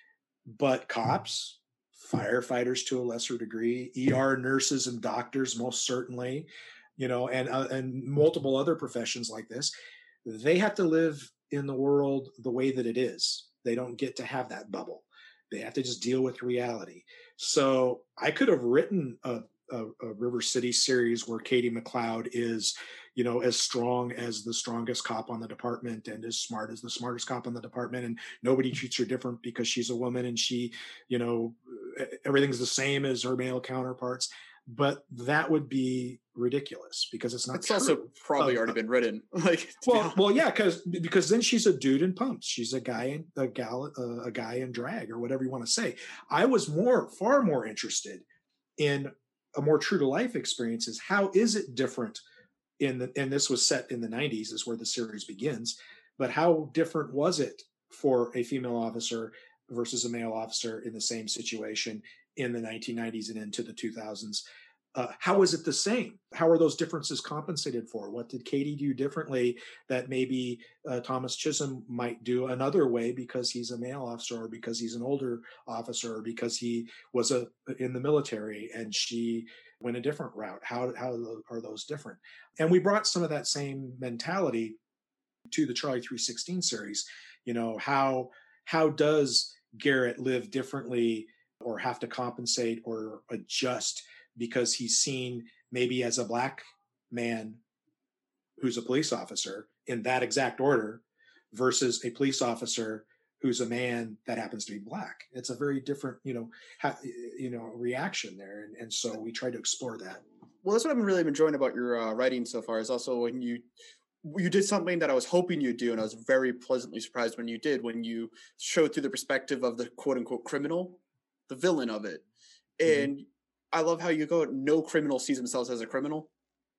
But cops, firefighters to a lesser degree, E R nurses and doctors most certainly, you know, and uh, and multiple other professions like this, they have to live in the world the way that it is. They don't get to have that bubble. They have to just deal with reality. So I could have written a, a, a River City series where Katie McLeod is, you know, as strong as the strongest cop on the department and as smart as the smartest cop on the department, and nobody treats her different because she's a woman and she, you know, everything's the same as her male counterparts. But that would be ridiculous because it's not It's true. also probably Uh, already been written. Like, well, well, yeah, because because then she's a dude in pumps. She's a guy in a gal, uh, a guy in drag, or whatever you want to say. I was more, far more interested in a more true to life experiences. How is it different in the? And this was set in the nineties, is where the series begins. But how different was it for a female officer versus a male officer in the same situation in the nineteen nineties and into the two thousands? Uh, how is it the same? How are those differences compensated for? What did Katie do differently that maybe uh, Thomas Chisholm might do another way because he's a male officer, or because he's an older officer, or because he was a in the military and she went a different route? How how are those different? And we brought some of that same mentality to the Charlie three sixteen series. You know, how how does Garrett live differently, or have to compensate or adjust because he's seen maybe as a black man who's a police officer in that exact order versus a police officer who's a man that happens to be black? It's a very different, you know, ha- you know, reaction there. And, and so we try to explore that. well, that's what I've been really enjoying about your uh, writing so far, is also when you you did something that I was hoping you'd do, and I was very pleasantly surprised when you did, when you showed through the perspective of the quote unquote criminal, the villain of it. And mm-hmm. I love how you go, no criminal sees themselves as a criminal.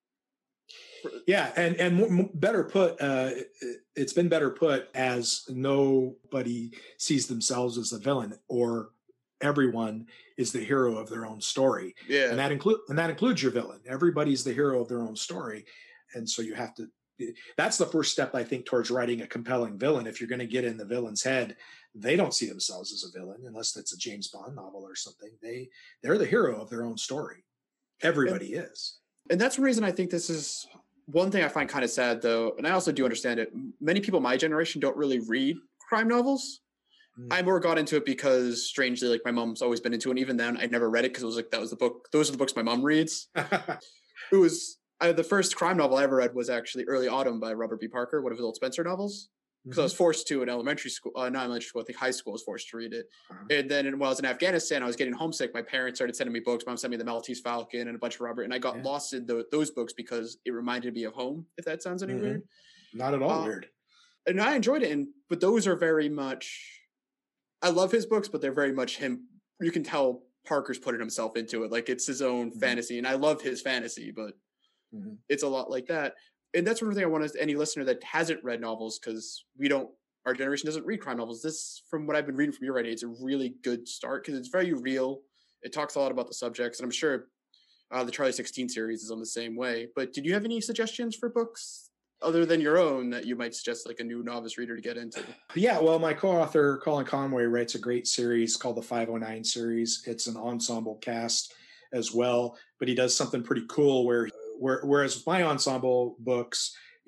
Yeah, and and more, better put, uh, it's been better put as nobody sees themselves as a villain, or everyone is the hero of their own story. Yeah, and that include and that includes your villain. Everybody's the hero of their own story, and so you have to. That's the first step, I think, towards writing a compelling villain. If you're going to get in the villain's head, they don't see themselves as a villain unless it's a James Bond novel or something. They they're the hero of their own story. Everybody and, is, and that's the reason I think this is one thing I find kind of sad, though, and I also do understand it. Many people my generation don't really read crime novels. Mm. I more got into it because, strangely, like my mom's always been into it. And even then, I never read it because it was like that was the book. Those are the books my mom reads. It was. I, the first crime novel I ever read was actually Early Autumn by Robert B. Parker, one of his old Spencer novels, because mm-hmm. I was forced to in elementary school, uh, not elementary school, I think high school I was forced to read it. Uh-huh. And then when I was in Afghanistan, I was getting homesick. My parents started sending me books. Mom sent me The Maltese Falcon and a bunch of Robert, and I got yeah. lost in the, those books because it reminded me of home, if that sounds any mm-hmm. weird. Not at all uh, weird. And I enjoyed it, and but those are very much, I love his books, but they're very much him. You can tell Parker's putting himself into it. Like, it's his own mm-hmm. fantasy, and I love his fantasy, but mm-hmm. it's a lot like that. And that's one thing I want to, any listener that hasn't read novels, because we don't, our generation doesn't read crime novels. This, from what I've been reading from your writing, it's a really good start because it's very real. It talks a lot about the subjects, and I'm sure uh, the Charlie sixteen series is on the same way. But did you have any suggestions for books other than your own that you might suggest, like a new novice reader to get into? Yeah, well, my co-author, Colin Conway, writes a great series called the five oh nine series. It's an ensemble cast as well, but he does something pretty cool where Whereas with my ensemble books,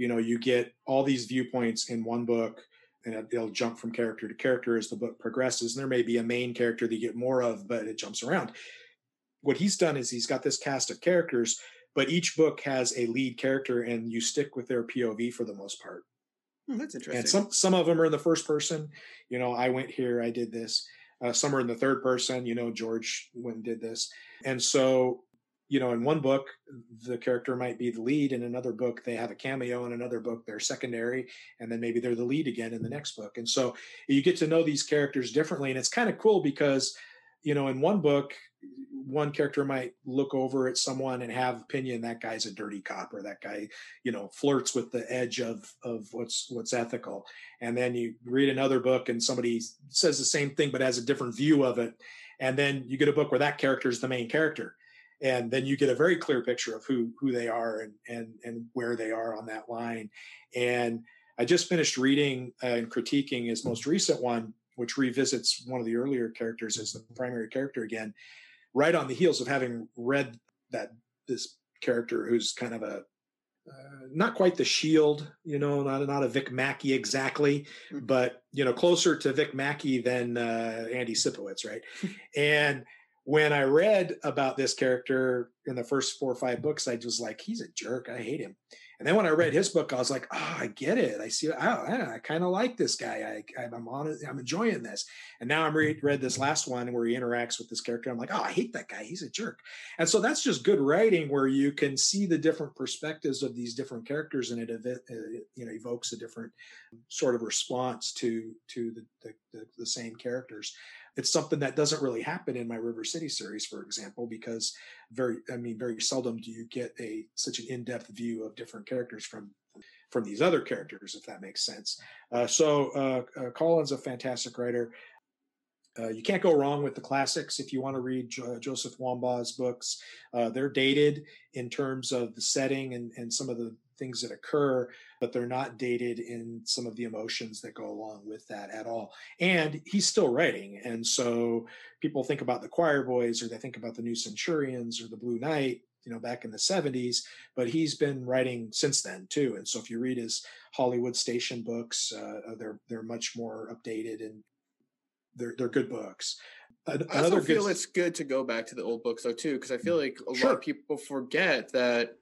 you know, you get all these viewpoints in one book, and they'll jump from character to character as the book progresses. And there may be a main character that you get more of, but it jumps around. What he's done is he's got this cast of characters, but each book has a lead character, and you stick with their P O V for the most part. Hmm, that's interesting. And some some of them are in the first person. You know, I went here, I did this. Uh, some are in the third person. You know, George went and did this. And so, you know, in one book, the character might be the lead. In another book, they have a cameo. In another book, they're secondary. And then maybe they're the lead again in the next book. And so you get to know these characters differently. And it's kind of cool because, you know, in one book, one character might look over at someone and have opinion that guy's a dirty cop, or that guy, you know, flirts with the edge of of what's what's ethical. And then you read another book and somebody says the same thing but has a different view of it. And then you get a book where that character is the main character. And then you get a very clear picture of who who they are and and and where they are on that line. And I just finished reading uh, and critiquing his most recent one, which revisits one of the earlier characters as the primary character again, right on the heels of having read that this character who's kind of a uh, not quite the Shield, you know, not not a Vic Mackey exactly, mm-hmm. but you know, closer to Vic Mackey than uh, Andy Sipowicz, right? And when I read about this character in the first four or five books, I was like, he's a jerk. I hate him. And then when I read his book, I was like, oh, I get it. I see. Oh, I, I kind of like this guy. I, I'm on it. I'm enjoying this. And now I'm re- read this last one where he interacts with this character. I'm like, oh, I hate that guy. He's a jerk. And so that's just good writing where you can see the different perspectives of these different characters, and it, it you know evokes a different sort of response to to the the, the, the same characters. It's something that doesn't really happen in my River City series, for example, because very, I mean, very seldom do you get a such an in-depth view of different characters from from these other characters, if that makes sense. Uh, so uh, uh, Colin's a fantastic writer. Uh, you can't go wrong with the classics if you want to read jo- Joseph Wambaugh's books. Uh, they're dated in terms of the setting and, and some of the things that occur, but they're not dated in some of the emotions that go along with that at all. And he's still writing. And so people think about the Choir Boys, or they think about the New Centurions or the Blue Knight, you know, back in the seventies, but he's been writing since then too. And so if you read his Hollywood Station books, uh, they're, they're much more updated, and they're, they're good books. Another I also feel good... it's good to go back to the old books though too, because I feel like a sure. lot of people forget that.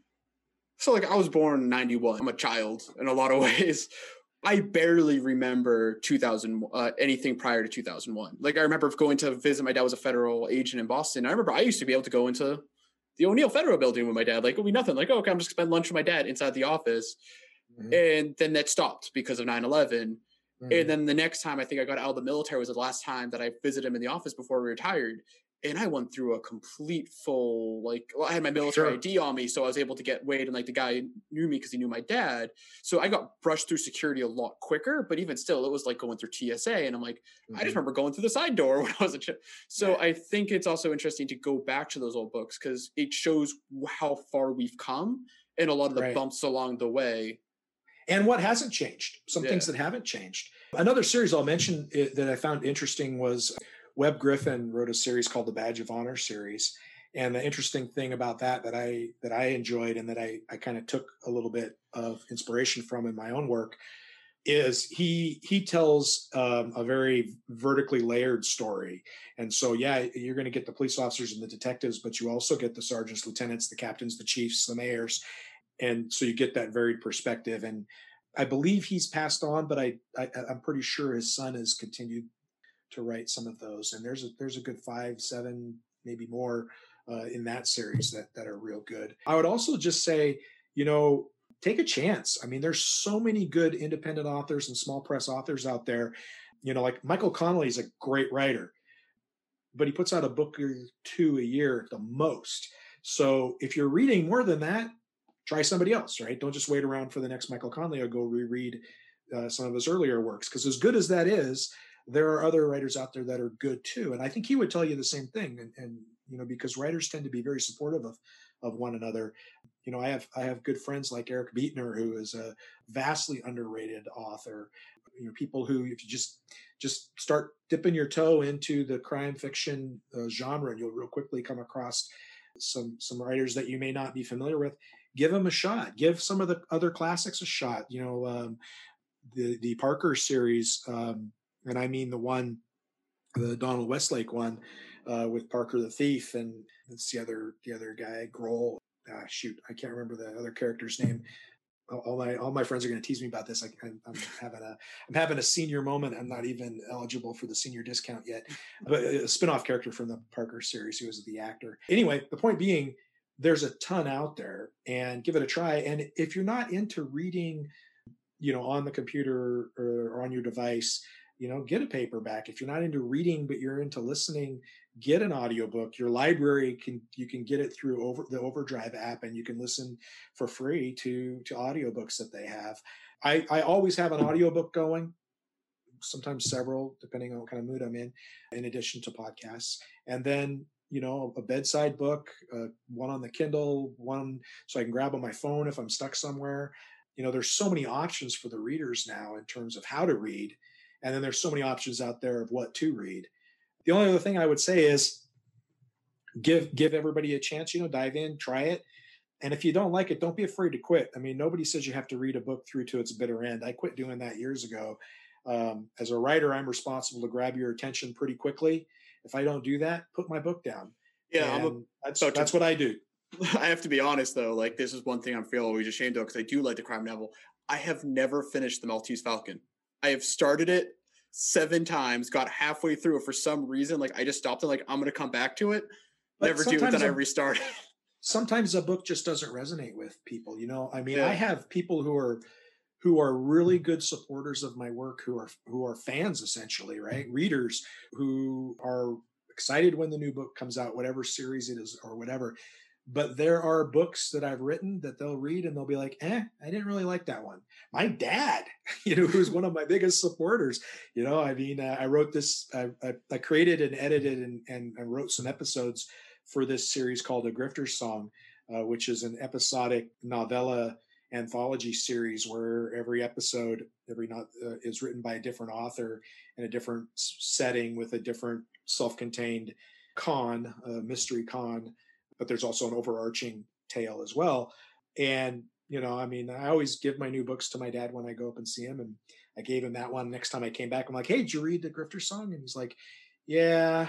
So like I was born in ninety-one. I'm a child in a lot of ways. I barely remember two thousand, uh, anything prior to two thousand one. Like I remember going to visit, my dad was a federal agent in Boston. I remember I used to be able to go into the O'Neill Federal Building with my dad. Like it would be nothing. Like, oh, okay, I'm just spend lunch with my dad inside the office. Mm-hmm. And then that stopped because of nine eleven. Mm-hmm. And then the next time I think I got out of the military was the last time that I visited him in the office before we retired. And I went through a complete full, like, well, I had my military sure. I D on me, so I was able to get weighed, and like the guy knew me because he knew my dad. So I got brushed through security a lot quicker, but even still, it was like going through T S A. And I'm like, mm-hmm. I just remember going through the side door when I was a kid. So yeah. I think it's also interesting to go back to those old books because it shows how far we've come and a lot of the right. bumps along the way. And what hasn't changed, some yeah. things that haven't changed. Another series I'll mention that I found interesting was Webb Griffin wrote a series called the Badge of Honor series. And the interesting thing about that, that I, that I enjoyed and that I, I kind of took a little bit of inspiration from in my own work is he, he tells um, a very vertically layered story. And so, yeah, you're going to get the police officers and the detectives, but you also get the sergeants, lieutenants, the captains, the chiefs, the mayors. And so you get that varied perspective. And I believe he's passed on, but I, I I'm pretty sure his son has continued to write some of those. And there's a, there's a good five, seven, maybe more uh, in that series that, that are real good. I would also just say, you know, take a chance. I mean, there's so many good independent authors and small press authors out there. You know, like Michael Connelly is a great writer, but he puts out a book or two a year at the most. So if you're reading more than that, try somebody else, right? Don't just wait around for the next Michael Connelly or go reread uh, some of his earlier works. Because as good as that is, there are other writers out there that are good too. And I think he would tell you the same thing. And, and you know, because writers tend to be very supportive of, of one another. You know, I have I have good friends like Eric Beetner, who is a vastly underrated author. You know, people who, if you just just start dipping your toe into the crime fiction uh, genre, you'll real quickly come across some some writers that you may not be familiar with, give them a shot. Give some of the other classics a shot. You know, um, the the Parker series, um, and I mean the one, the Donald Westlake one, uh, with Parker the Thief, and it's the other the other guy, Grohl. Ah, shoot, I can't remember the other character's name. All my all my friends are going to tease me about this. I, I'm, I'm having a I'm having a senior moment. I'm not even eligible for the senior discount yet. But a spinoff character from the Parker series who was the actor. Anyway, the point being, there's a ton out there, and give it a try. And if you're not into reading, you know, on the computer or, or on your device, you know, get a paperback. If you're not into reading but you're into listening, get an audiobook. Your library can you can get it through over the Overdrive app, and you can listen for free to to audiobooks that they have. I, I always have an audiobook going, sometimes several, depending on what kind of mood I'm in, in addition to podcasts. And then, you know, a bedside book, uh, one on the Kindle, one so I can grab on my phone if I'm stuck somewhere. You know, there's so many options for the readers now in terms of how to read. And then there's so many options out there of what to read. The only other thing I would say is give give everybody a chance, you know, dive in, try it. And if you don't like it, don't be afraid to quit. I mean, nobody says you have to read a book through to its bitter end. I quit doing that years ago. Um, as a writer, I'm responsible to grab your attention pretty quickly. If I don't do that, put my book down. Yeah, I'm a, that's, so that's to, what I do. I have to be honest, though. Like, this is one thing I'm feeling always ashamed of, because I do like the crime novel. I have never finished The Maltese Falcon. I have started it seven times, got halfway through it for some reason. Like, I just stopped it. Like, I'm going to come back to it. But never do it. Then a, I restart it. Sometimes a book just doesn't resonate with people. You know, I mean, yeah. I have people who are who are really good supporters of my work, who are who are fans, essentially, right? Readers who are excited when the new book comes out, whatever series it is or whatever. But there are books that I've written that they'll read and they'll be like, eh, I didn't really like that one. My dad, you know, who's one of my biggest supporters, you know, I mean, uh, I wrote this, I, I, I created and edited and, and, and wrote some episodes for this series called A Grifter's Song, uh, which is an episodic novella anthology series where every episode, every not uh, is written by a different author in a different setting with a different self-contained con, uh, mystery con. But there's also an overarching tale as well. And, you know, I mean, I always give my new books to my dad when I go up and see him. And I gave him that one. Next time I came back, I'm like, hey, did you read The Grifter's Song? And he's like, yeah,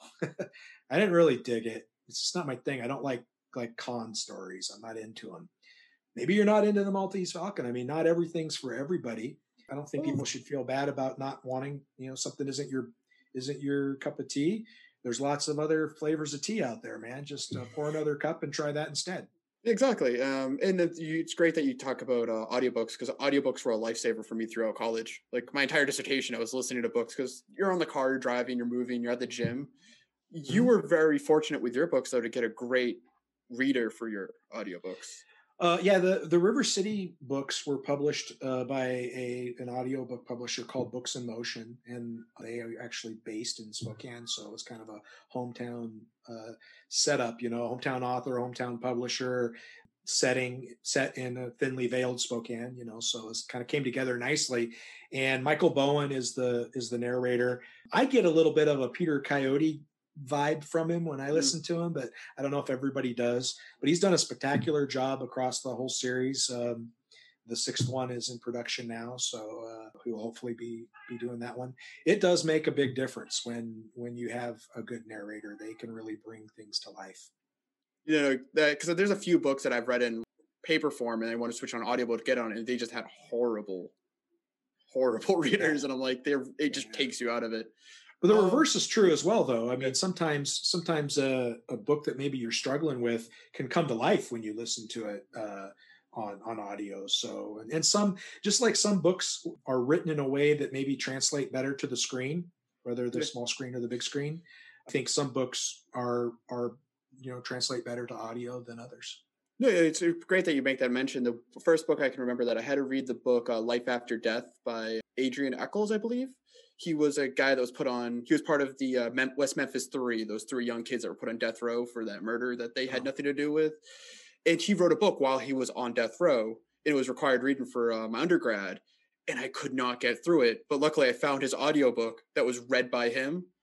I didn't really dig it. It's just not my thing. I don't like like con stories. I'm not into them. Maybe you're not into The Maltese Falcon. I mean, not everything's for everybody. I don't think people should feel bad about not wanting, you know, something isn't your isn't your cup of tea. There's lots of other flavors of tea out there, man. Just uh, pour another cup and try that instead. Exactly. Um, and it, you, it's great that you talk about uh, audiobooks, because audiobooks were a lifesaver for me throughout college. Like, my entire dissertation, I was listening to books, because you're on the car, you're driving, you're moving, you're at the gym. You mm-hmm. were very fortunate with your books, though, to get a great reader for your audiobooks. Uh, yeah, the, the River City books were published uh, by a an audiobook publisher called Books in Motion, and they are actually based in Spokane, so it was kind of a hometown uh, setup, you know, hometown author, hometown publisher, setting set in a thinly veiled Spokane, you know, so it kind of came together nicely. And Michael Bowen is the is the narrator. I get a little bit of a Peter Coyote vibe from him when I listen to him, but I don't know if everybody does. But he's done a spectacular job across the whole series. Um, the sixth one is in production now, so uh, he will hopefully be be doing that one. It does make a big difference when when you have a good narrator. They can really bring things to life. You know, because there's a few books that I've read in paper form, and I want to switch on audio to get on, and they just had horrible, horrible readers, yeah. and I'm like, they're it just yeah. takes you out of it. But the reverse is true as well, though. I mean, sometimes sometimes a, a book that maybe you're struggling with can come to life when you listen to it uh, on on audio. So, and, and some, just like some books are written in a way that maybe translate better to the screen, whether the yeah. small screen or the big screen. I think some books are are you know translate better to audio than others. No, it's great that you make that mention. The first book I can remember that I had to read the book uh, Life After Death by Adrian Eccles, I believe. He was a guy that was put on, he was part of the uh, Mem- West Memphis Three, those three young kids that were put on death row for that murder that they had oh. nothing to do with. And he wrote a book while he was on death row. And it was required reading for uh, my undergrad. And I could not get through it. But luckily I found his audiobook that was read by him.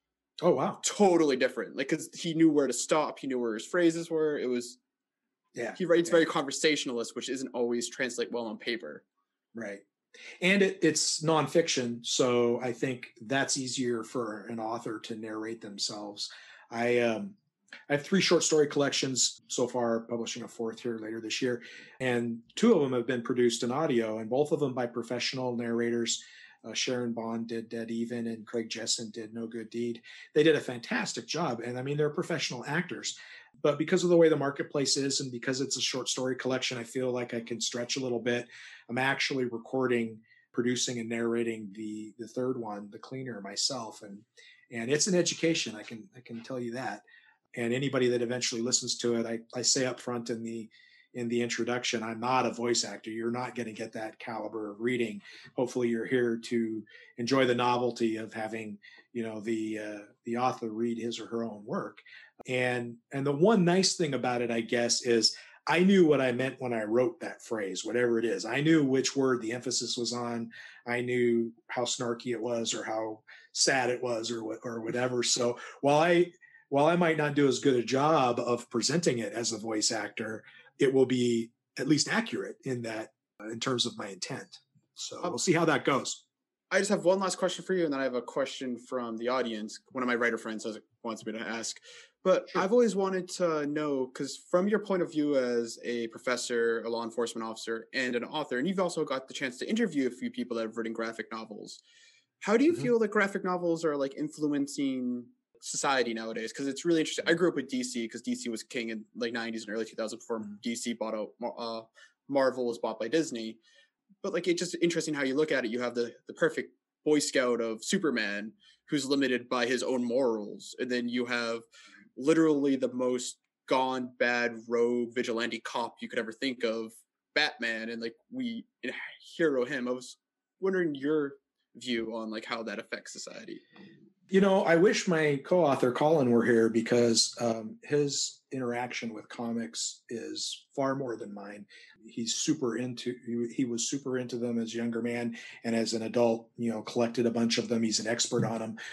Oh, wow. Totally different. Like, because he knew where to stop. He knew where his phrases were. It was, yeah. He writes yeah. very conversationalist, which isn't always translate well on paper. Right. And it, it's nonfiction, so I think that's easier for an author to narrate themselves. I um, I have three short story collections so far, publishing a fourth here later this year, and two of them have been produced in audio, and both of them by professional narrators. Uh, Sharon Bond did Dead Even, and Craig Jessen did No Good Deed. They did a fantastic job, and I mean they're professional actors. But because of the way the marketplace is, and because it's a short story collection, I feel like I can stretch a little bit. I'm actually recording, producing, and narrating the the third one, The Cleaner, myself, and and it's an education. I can I can tell you that. And anybody that eventually listens to it, I, I say up front in the in the introduction, I'm not a voice actor. You're not going to get that caliber of reading. Hopefully, you're here to enjoy the novelty of having, you know, the uh, the author read his or her own work. And and the one nice thing about it, I guess, is I knew what I meant when I wrote that phrase, whatever it is. I knew which word the emphasis was on. I knew how snarky it was, or how sad it was, or what or whatever. So while I while I might not do as good a job of presenting it as a voice actor, it will be at least accurate in that, uh, in terms of my intent. So um, we'll see how that goes. I just have one last question for you, and then I have a question from the audience. One of my writer friends wants me to ask. But sure. I've always wanted to know, because from your point of view as a professor, a law enforcement officer, and an author, and you've also got the chance to interview a few people that have written graphic novels, how do you mm-hmm. feel that graphic novels are like influencing society nowadays? Because it's really interesting. I grew up with D C because D C was king in like nineties and early two thousands before mm-hmm. D C bought out, uh, Marvel was bought by Disney. But like, it's just interesting how you look at it. You have the, the perfect Boy Scout of Superman who's limited by his own morals. And then you have literally the most gone bad rogue vigilante cop you could ever think of, Batman. And like, we hero him. I was wondering your view on like how that affects society. You know, I wish my co-author Colin were here, because um, his interaction with comics is far more than mine. He's super into, he, he was super into them as a younger man, and as an adult, you know, collected a bunch of them. He's an expert on them.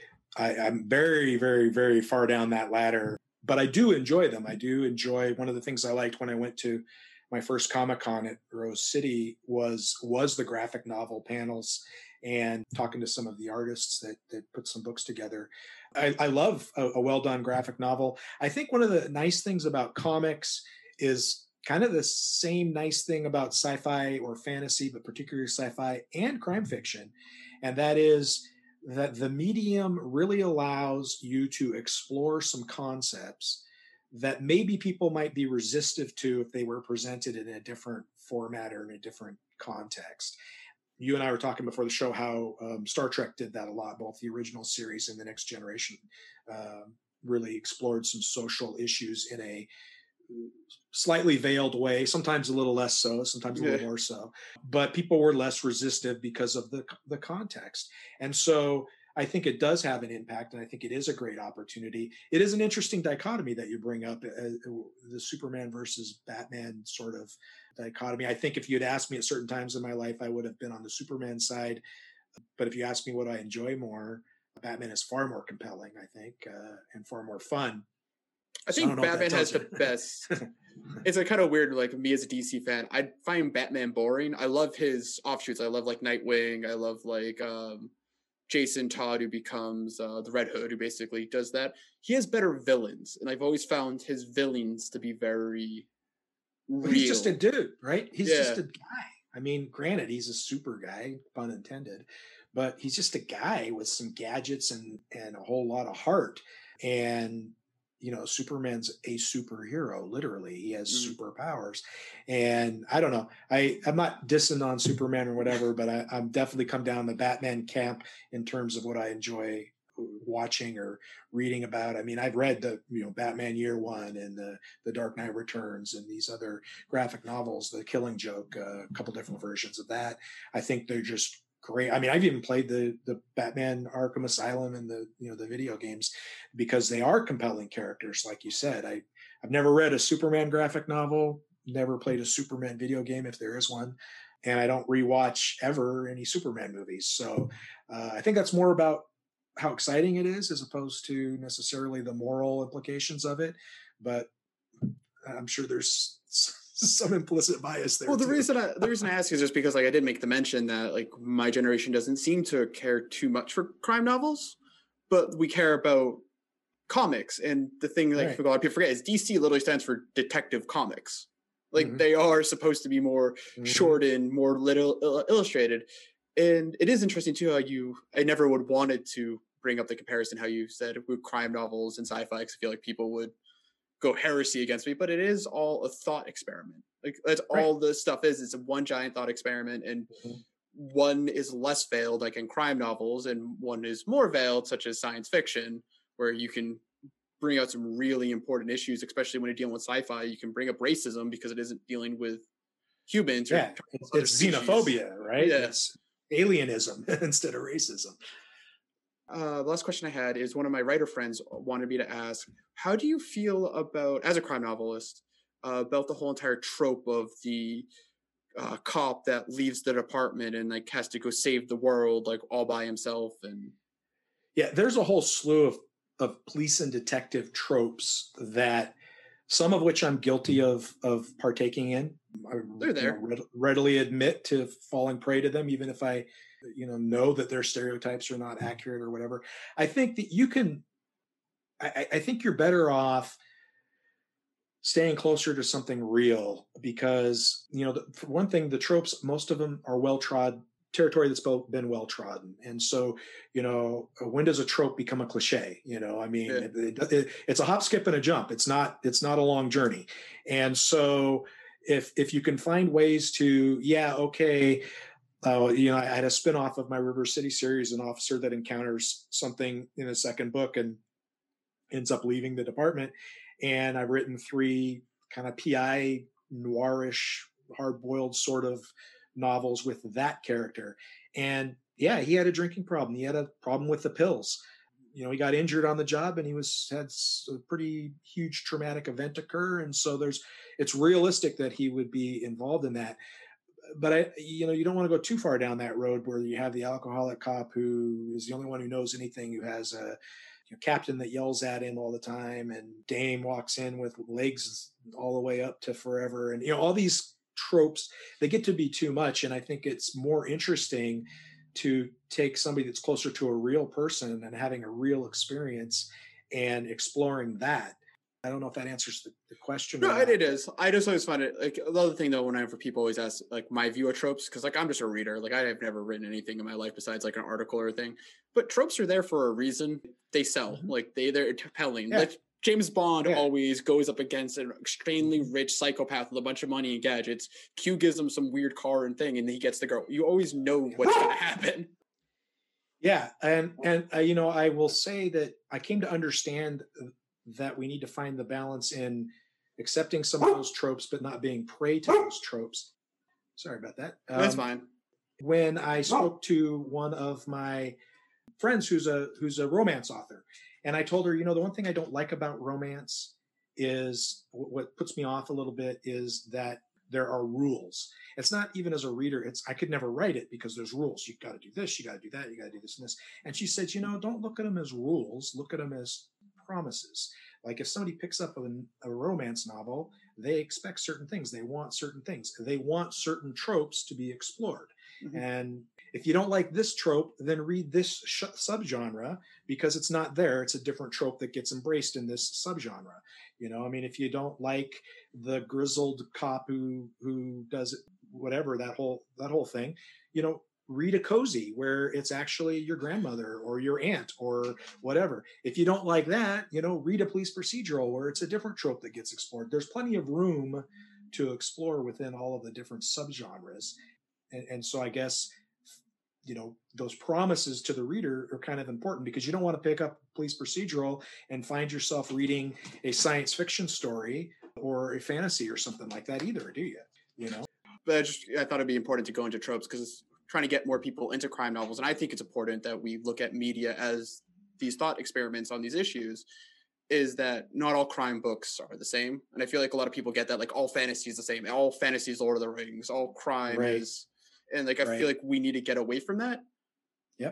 I, I'm very, very, very far down that ladder, but I do enjoy them. I do enjoy, one of the things I liked when I went to my first Comic-Con at Rose City was, was the graphic novel panels, and talking to some of the artists that that put some books together. I, I love a, a well-done graphic novel. I think one of the nice things about comics is kind of the same nice thing about sci-fi or fantasy, but particularly sci-fi and crime fiction. And that is that the medium really allows you to explore some concepts that maybe people might be resistive to if they were presented in a different format or in a different context. You and I were talking before the show how um, Star Trek did that a lot, both the original series and the Next Generation uh, really explored some social issues in a slightly veiled way, sometimes a little less so, sometimes a little yeah. more so. But people were less resistive because of the the context. And so I think it does have an impact, and I think it is a great opportunity. It is an interesting dichotomy that you bring up, uh, the Superman versus Batman sort of dichotomy. I think if you'd asked me at certain times in my life, I would have been on the Superman side. But if you ask me what I enjoy more, Batman is far more compelling, I think, uh, and far more fun. I think so I Batman has you. the best. It's a kind of weird, like me as a D C fan, I find Batman boring. I love his offshoots. I love like Nightwing. I love like um, Jason Todd, who becomes uh, the Red Hood, who basically does that. He has better villains, and I've always found his villains to be very well, he's just a dude, right? He's yeah. just a guy. I mean, granted, he's a super guy, pun intended, but he's just a guy with some gadgets and and a whole lot of heart. And you know, Superman's a superhero, literally. He has mm-hmm. superpowers. And I don't know, I, I'm not dissing on Superman or whatever, but I, I'm definitely come down the Batman camp in terms of what I enjoy watching or reading about. I mean, I've read the, you know, Batman Year One and the, the Dark Knight Returns and these other graphic novels, The Killing Joke, uh, a couple different versions of that. I think they're just great. I mean, I've even played the the Batman Arkham Asylum and the, you know, the video games because they are compelling characters. Like you said, I, I've never read a Superman graphic novel, never played a Superman video game if there is one. And I don't rewatch ever any Superman movies. So uh, I think that's more about how exciting it is as opposed to necessarily the moral implications of it. But I'm sure there's some implicit bias there. Well, the too. reason I, the reason I ask is just because like I did make the mention that like my generation doesn't seem to care too much for crime novels, but we care about comics. And the thing like Right. a lot of people forget is D C literally stands for Detective Comics. Like Mhm. they are supposed to be more Mhm. short and more little uh, illustrated. And it is interesting too how you I never would wanted to bring up the comparison how you said with crime novels and sci-fi. 'Cause I feel like people would go heresy against me, but it is all a thought experiment. Like that's Right. all this stuff is. It's a one giant thought experiment, and Mhm. one is less veiled, like in crime novels, and one is more veiled, such as science fiction, where you can bring out some really important issues, especially when you're dealing with sci-fi. You can bring up racism because it isn't dealing with humans or Yeah, it's, other it's species. xenophobia, right? Yeah. It's alienism instead of racism. Uh, the last question I had is one of my writer friends wanted me to ask, how do you feel about, as a crime novelist, uh, about the whole entire trope of the uh, cop that leaves the department and like has to go save the world like all by himself? And Yeah, there's a whole slew of, of police and detective tropes that some of which I'm guilty of of partaking in. I they're you know, there. read, readily admit to falling prey to them, even if I you know know that their stereotypes are not accurate or whatever. I think that you can. I, I think you're better off staying closer to something real because you know the, for one thing, the tropes, most of them are well trod territory that's been well trodden. And so you know when does a trope become a cliche? You know I mean Yeah. it, it, it, it's a hop, skip, and a jump. It's not it's not a long journey. And so if if you can find ways to, yeah, okay, uh, you know I had a spinoff of my River City series, an officer that encounters something in the second book and ends up leaving the department. And I've written three kind of P I noirish, hard boiled sort of novels with that character. And yeah, he had a drinking problem. He had a problem with the pills. You know, he got injured on the job and he was had a pretty huge traumatic event occur. And so there's, it's realistic that he would be involved in that. But I, you know, you don't want to go too far down that road where you have the alcoholic cop who is the only one who knows anything, who has a you know, captain that yells at him all the time, and dame walks in with legs all the way up to forever, and you know all these tropes, they get to be too much. And I think it's more interesting to take somebody that's closer to a real person and having a real experience and exploring that. I don't know if that answers the, the question or No, not. it is. I just always find it like the other thing though. Whenever people always ask like my view of tropes, because like I'm just a reader. Like I have never written anything in my life besides like an article or a thing. But tropes are there for a reason. They sell. Mhm. Like they they're compelling. Yeah. Like James Bond Yeah. always goes up against an extremely rich psychopath with a bunch of money and gadgets. Q gives him some weird car and thing, and he gets the girl. You always know what's going to happen. Yeah, and and uh, you know, I will say that I came to understand that we need to find the balance in accepting some of those tropes, but not being prey to those tropes. Sorry about that. Um, That's fine. When I spoke to one of my friends who's a who's a romance author, and I told her, you know, the one thing I don't like about romance is what puts me off a little bit is that there are rules. It's not even as a reader, it's I could never write it because there's rules. You got to do this, you got to do that, you got to do this and this. And she said, you know, don't look at them as rules, look at them as promises. Like if somebody picks up a, a romance novel, they expect certain things, they want certain things, they want certain tropes to be explored. Mm-hmm. And if you don't like this trope, then read this sh- subgenre because it's not there. It's a different trope that gets embraced in this subgenre. You know, I mean, if you don't like the grizzled cop who who does it, whatever, that whole that whole thing, you know, read a cozy where it's actually your grandmother or your aunt or whatever. If you don't like that, you know, read a police procedural where it's a different trope that gets explored. There's plenty of room to explore within all of the different subgenres. And, and so I guess, you know, those promises to the reader are kind of important because you don't want to pick up police procedural and find yourself reading a science fiction story or a fantasy or something like that either, do you? You know? But I just I thought it'd be important to go into tropes because it's trying to get more people into crime novels. And I think it's important that we look at media as these thought experiments on these issues, is that not all crime books are the same. And I feel like a lot of people get that, like all fantasy is the same. All fantasy is Lord of the Rings. All crime Right. is... And like I right. feel like we need to get away from that. Yep.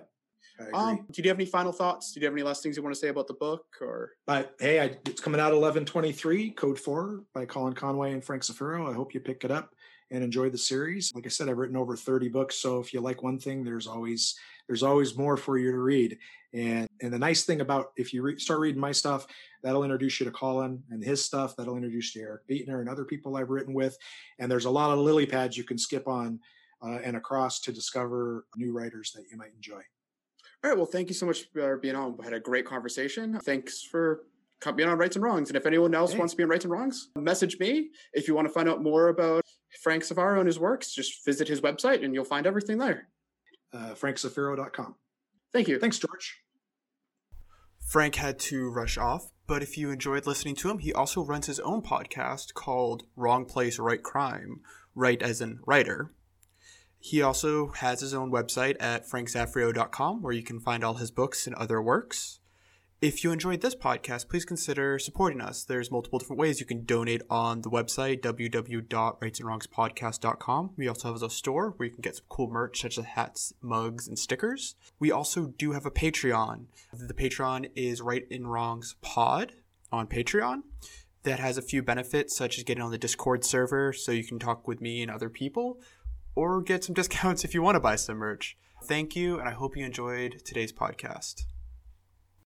I agree. Um, do you have any final thoughts? Do you have any last things you want to say about the book? Or But hey, I, it's coming out eleven twenty-three, Code four by Colin Conway and Frank Zafiro. I hope you pick it up and enjoy the series. Like I said, I've written over thirty books, so if you like one thing, there's always there's always more for you to read. And and the nice thing about if you re- start reading my stuff, that'll introduce you to Colin and his stuff. That'll introduce you to Eric Beetner and other people I've written with. And there's a lot of lily pads you can skip on uh, and across to discover new writers that you might enjoy. All right. Well, thank you so much for being on. We had a great conversation. Thanks for being on Rights and Wrongs. And if anyone else hey. wants to be on Rights and Wrongs, message me. If you want to find out more about Frank Zafiro and his works, just visit his website and you'll find everything there. Uh, frank zafiro dot com. Thank you. Thanks, George. Frank had to rush off, but if you enjoyed listening to him, he also runs his own podcast called Wrong Place, Right Crime, right as in writer. He also has his own website at frank zafiro dot com where you can find all his books and other works. If you enjoyed this podcast, please consider supporting us. There's multiple different ways you can donate on the website, w w w dot rights and wrongs podcast dot com. We also have a store where you can get some cool merch such as hats, mugs, and stickers. We also do have a Patreon. The Patreon is Right and Wrongs Pod on Patreon. That has a few benefits such as getting on the Discord server so you can talk with me and other people, or get some discounts if you want to buy some merch. Thank you, and I hope you enjoyed today's podcast.